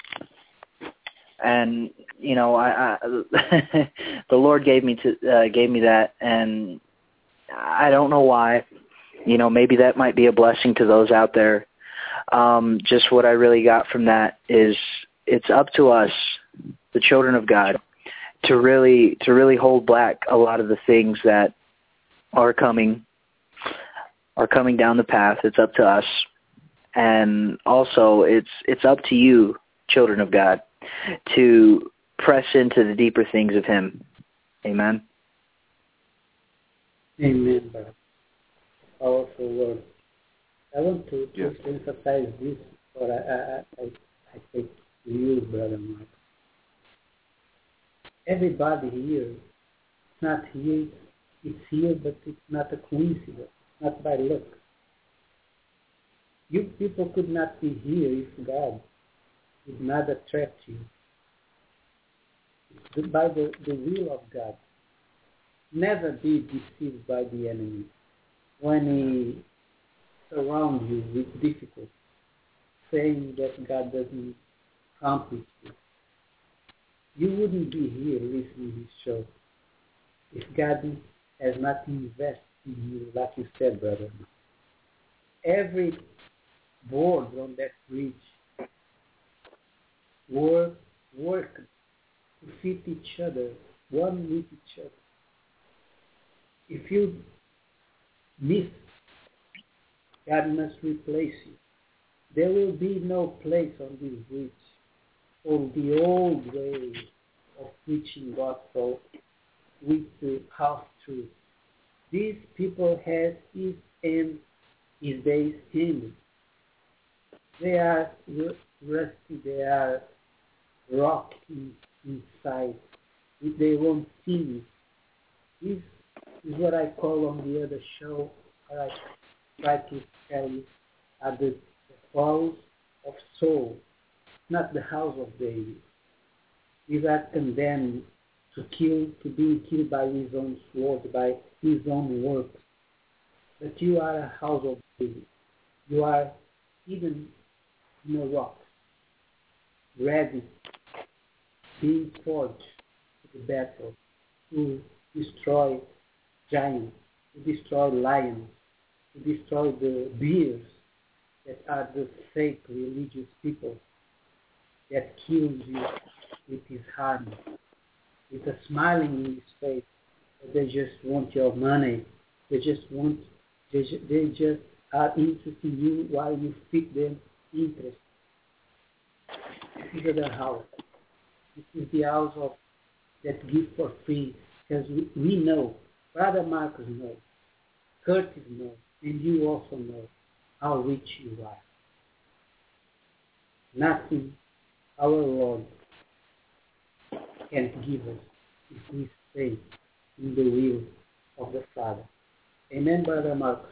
And I the Lord gave me that, and I don't know why. Maybe that might be a blessing to those out there. Just what I really got from that is it's up to us, the children of God, to really hold back a lot of the things that are coming down the path. It's up to us. And also it's up to you, children of God, to press into the deeper things of Him. Amen. Amen, brother. Powerful word. I want to just emphasize this, but I take you, Brother Mark. Everybody here, it's not here, it's here, but it's not a coincidence, it's not by luck. You people could not be here if God did not attract you. It's by the will of God. Never be deceived by the enemy when he surrounds you with difficulty, saying that God doesn't count with you. You wouldn't be here listening to this show if God has not invested in you, like you said, brother. Every board on that bridge work to fit each other, one with each other. If you miss, God must replace you. There will be no place on this bridge for the old way of preaching gospel with the half truth. These people have his end, his days ended. They are rusty, they are rock inside. They won't see it. This is what I call on the other show, I try to tell you, are the halls of soul, not the house of David. These are condemned to be killed by his own sword, by his own works. But you are a house of David. You are hidden in a rock, ready, being forged to the battle, to destroy giants, to destroy lions, to destroy the bears that are the fake religious people that kills you with his hand, with a smiling in his face. They just want your money. They just are interested in you while you fit their interest. This is the house. This is the house of that give for free, because we know, Brother Marcus knows, Curtis knows, and you also know how rich you are. Nothing our Lord can give us if we stay in the will of the Father. Amen, Brother Marcus.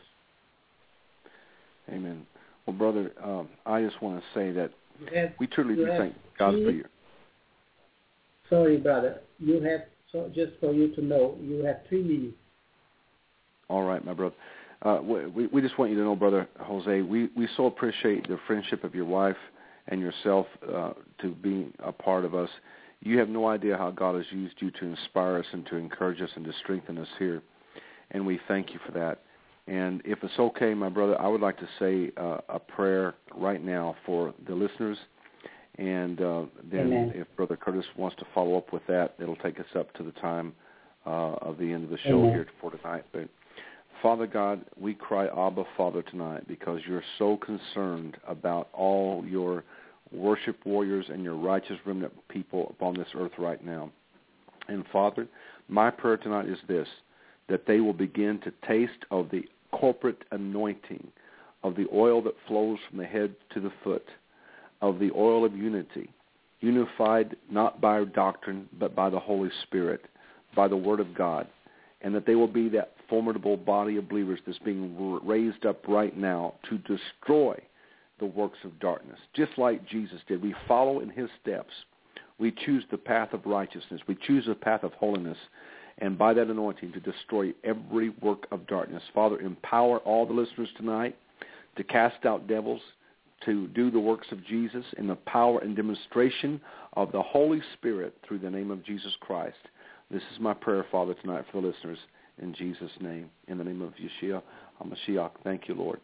Amen. Well, brother, I just want to say that we truly do thank God for you. Sorry, brother. You have, just for you to know, you have 3 minutes. All right, my brother. We just want you to know, Brother Jose, we so appreciate the friendship of your wife and yourself to being a part of us. You have no idea how God has used you to inspire us and to encourage us and to strengthen us here, and we thank you for that. And if it's okay, my brother, I would like to say a prayer right now for the listeners, and then Amen. If Brother Curtis wants to follow up with that, it'll take us up to the time of the end of the show Amen. here for tonight. But Father God, we cry, Abba, Father, tonight, because you're so concerned about all your worship warriors and your righteous remnant people upon this earth right now. And Father, my prayer tonight is this, that they will begin to taste of the corporate anointing, of the oil that flows from the head to the foot, of the oil of unity, unified not by doctrine, but by the Holy Spirit, by the Word of God, and that they will be that formidable body of believers that's being raised up right now to destroy the works of darkness. Just like Jesus did. We follow in his steps. We choose the path of righteousness. We choose the path of holiness. And by that anointing to destroy every work of darkness. Father, empower all the listeners tonight to cast out devils, to do the works of Jesus in the power and demonstration of the Holy Spirit through the name of Jesus Christ. This is my prayer, Father, tonight for the listeners. In Jesus' name, in the name of Yeshua HaMashiach. Thank you, Lord.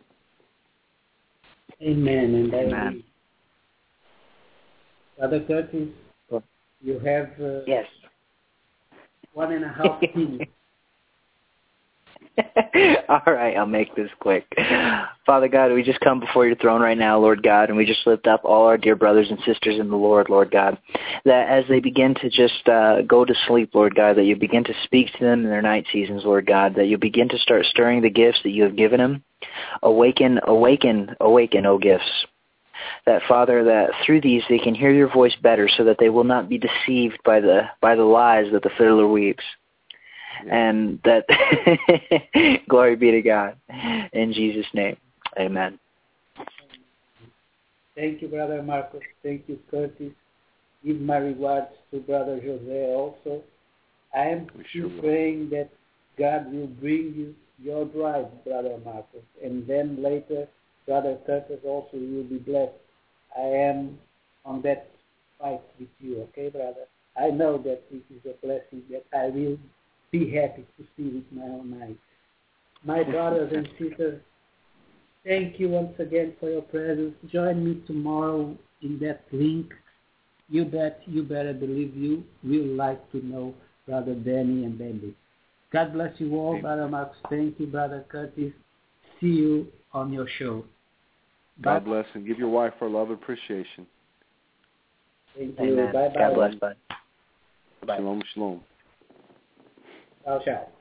Amen. And Amen. Brother Curtis, you have Yes. 1.5 minutes. All right, I'll make this quick. Father God, we just come before your throne right now, Lord God, and we just lift up all our dear brothers and sisters in the Lord, Lord God, that as they begin to just go to sleep, Lord God, that you begin to speak to them in their night seasons, Lord God, that you begin to start stirring the gifts that you have given them. Awaken, awaken, awaken, O gifts. That, Father, that through these they can hear your voice better so that they will not be deceived by the lies that the fiddler weaves. And that, glory be to God. In Jesus' name, amen. Thank you, Brother Marcos. Thank you, Curtis. Give my regards to Brother Jose also. I am still praying that God will bring you your bride, Brother Marcos. And then later, Brother Curtis also will be blessed. I am on that fight with you, okay, brother? I know that this is a blessing that I will be happy to see with my own eyes. My brothers and sisters, thank you once again for your presence. Join me tomorrow in that link. You better believe you will like to know Brother Danny and Bendy. God bless you all, Amen. Brother Marcos. Thank you, Brother Curtis. See you on your show. God bless, and give your wife her love and appreciation. Thank you. Bye-bye. God bless, bud. Shalom, shalom. Ciao, ciao.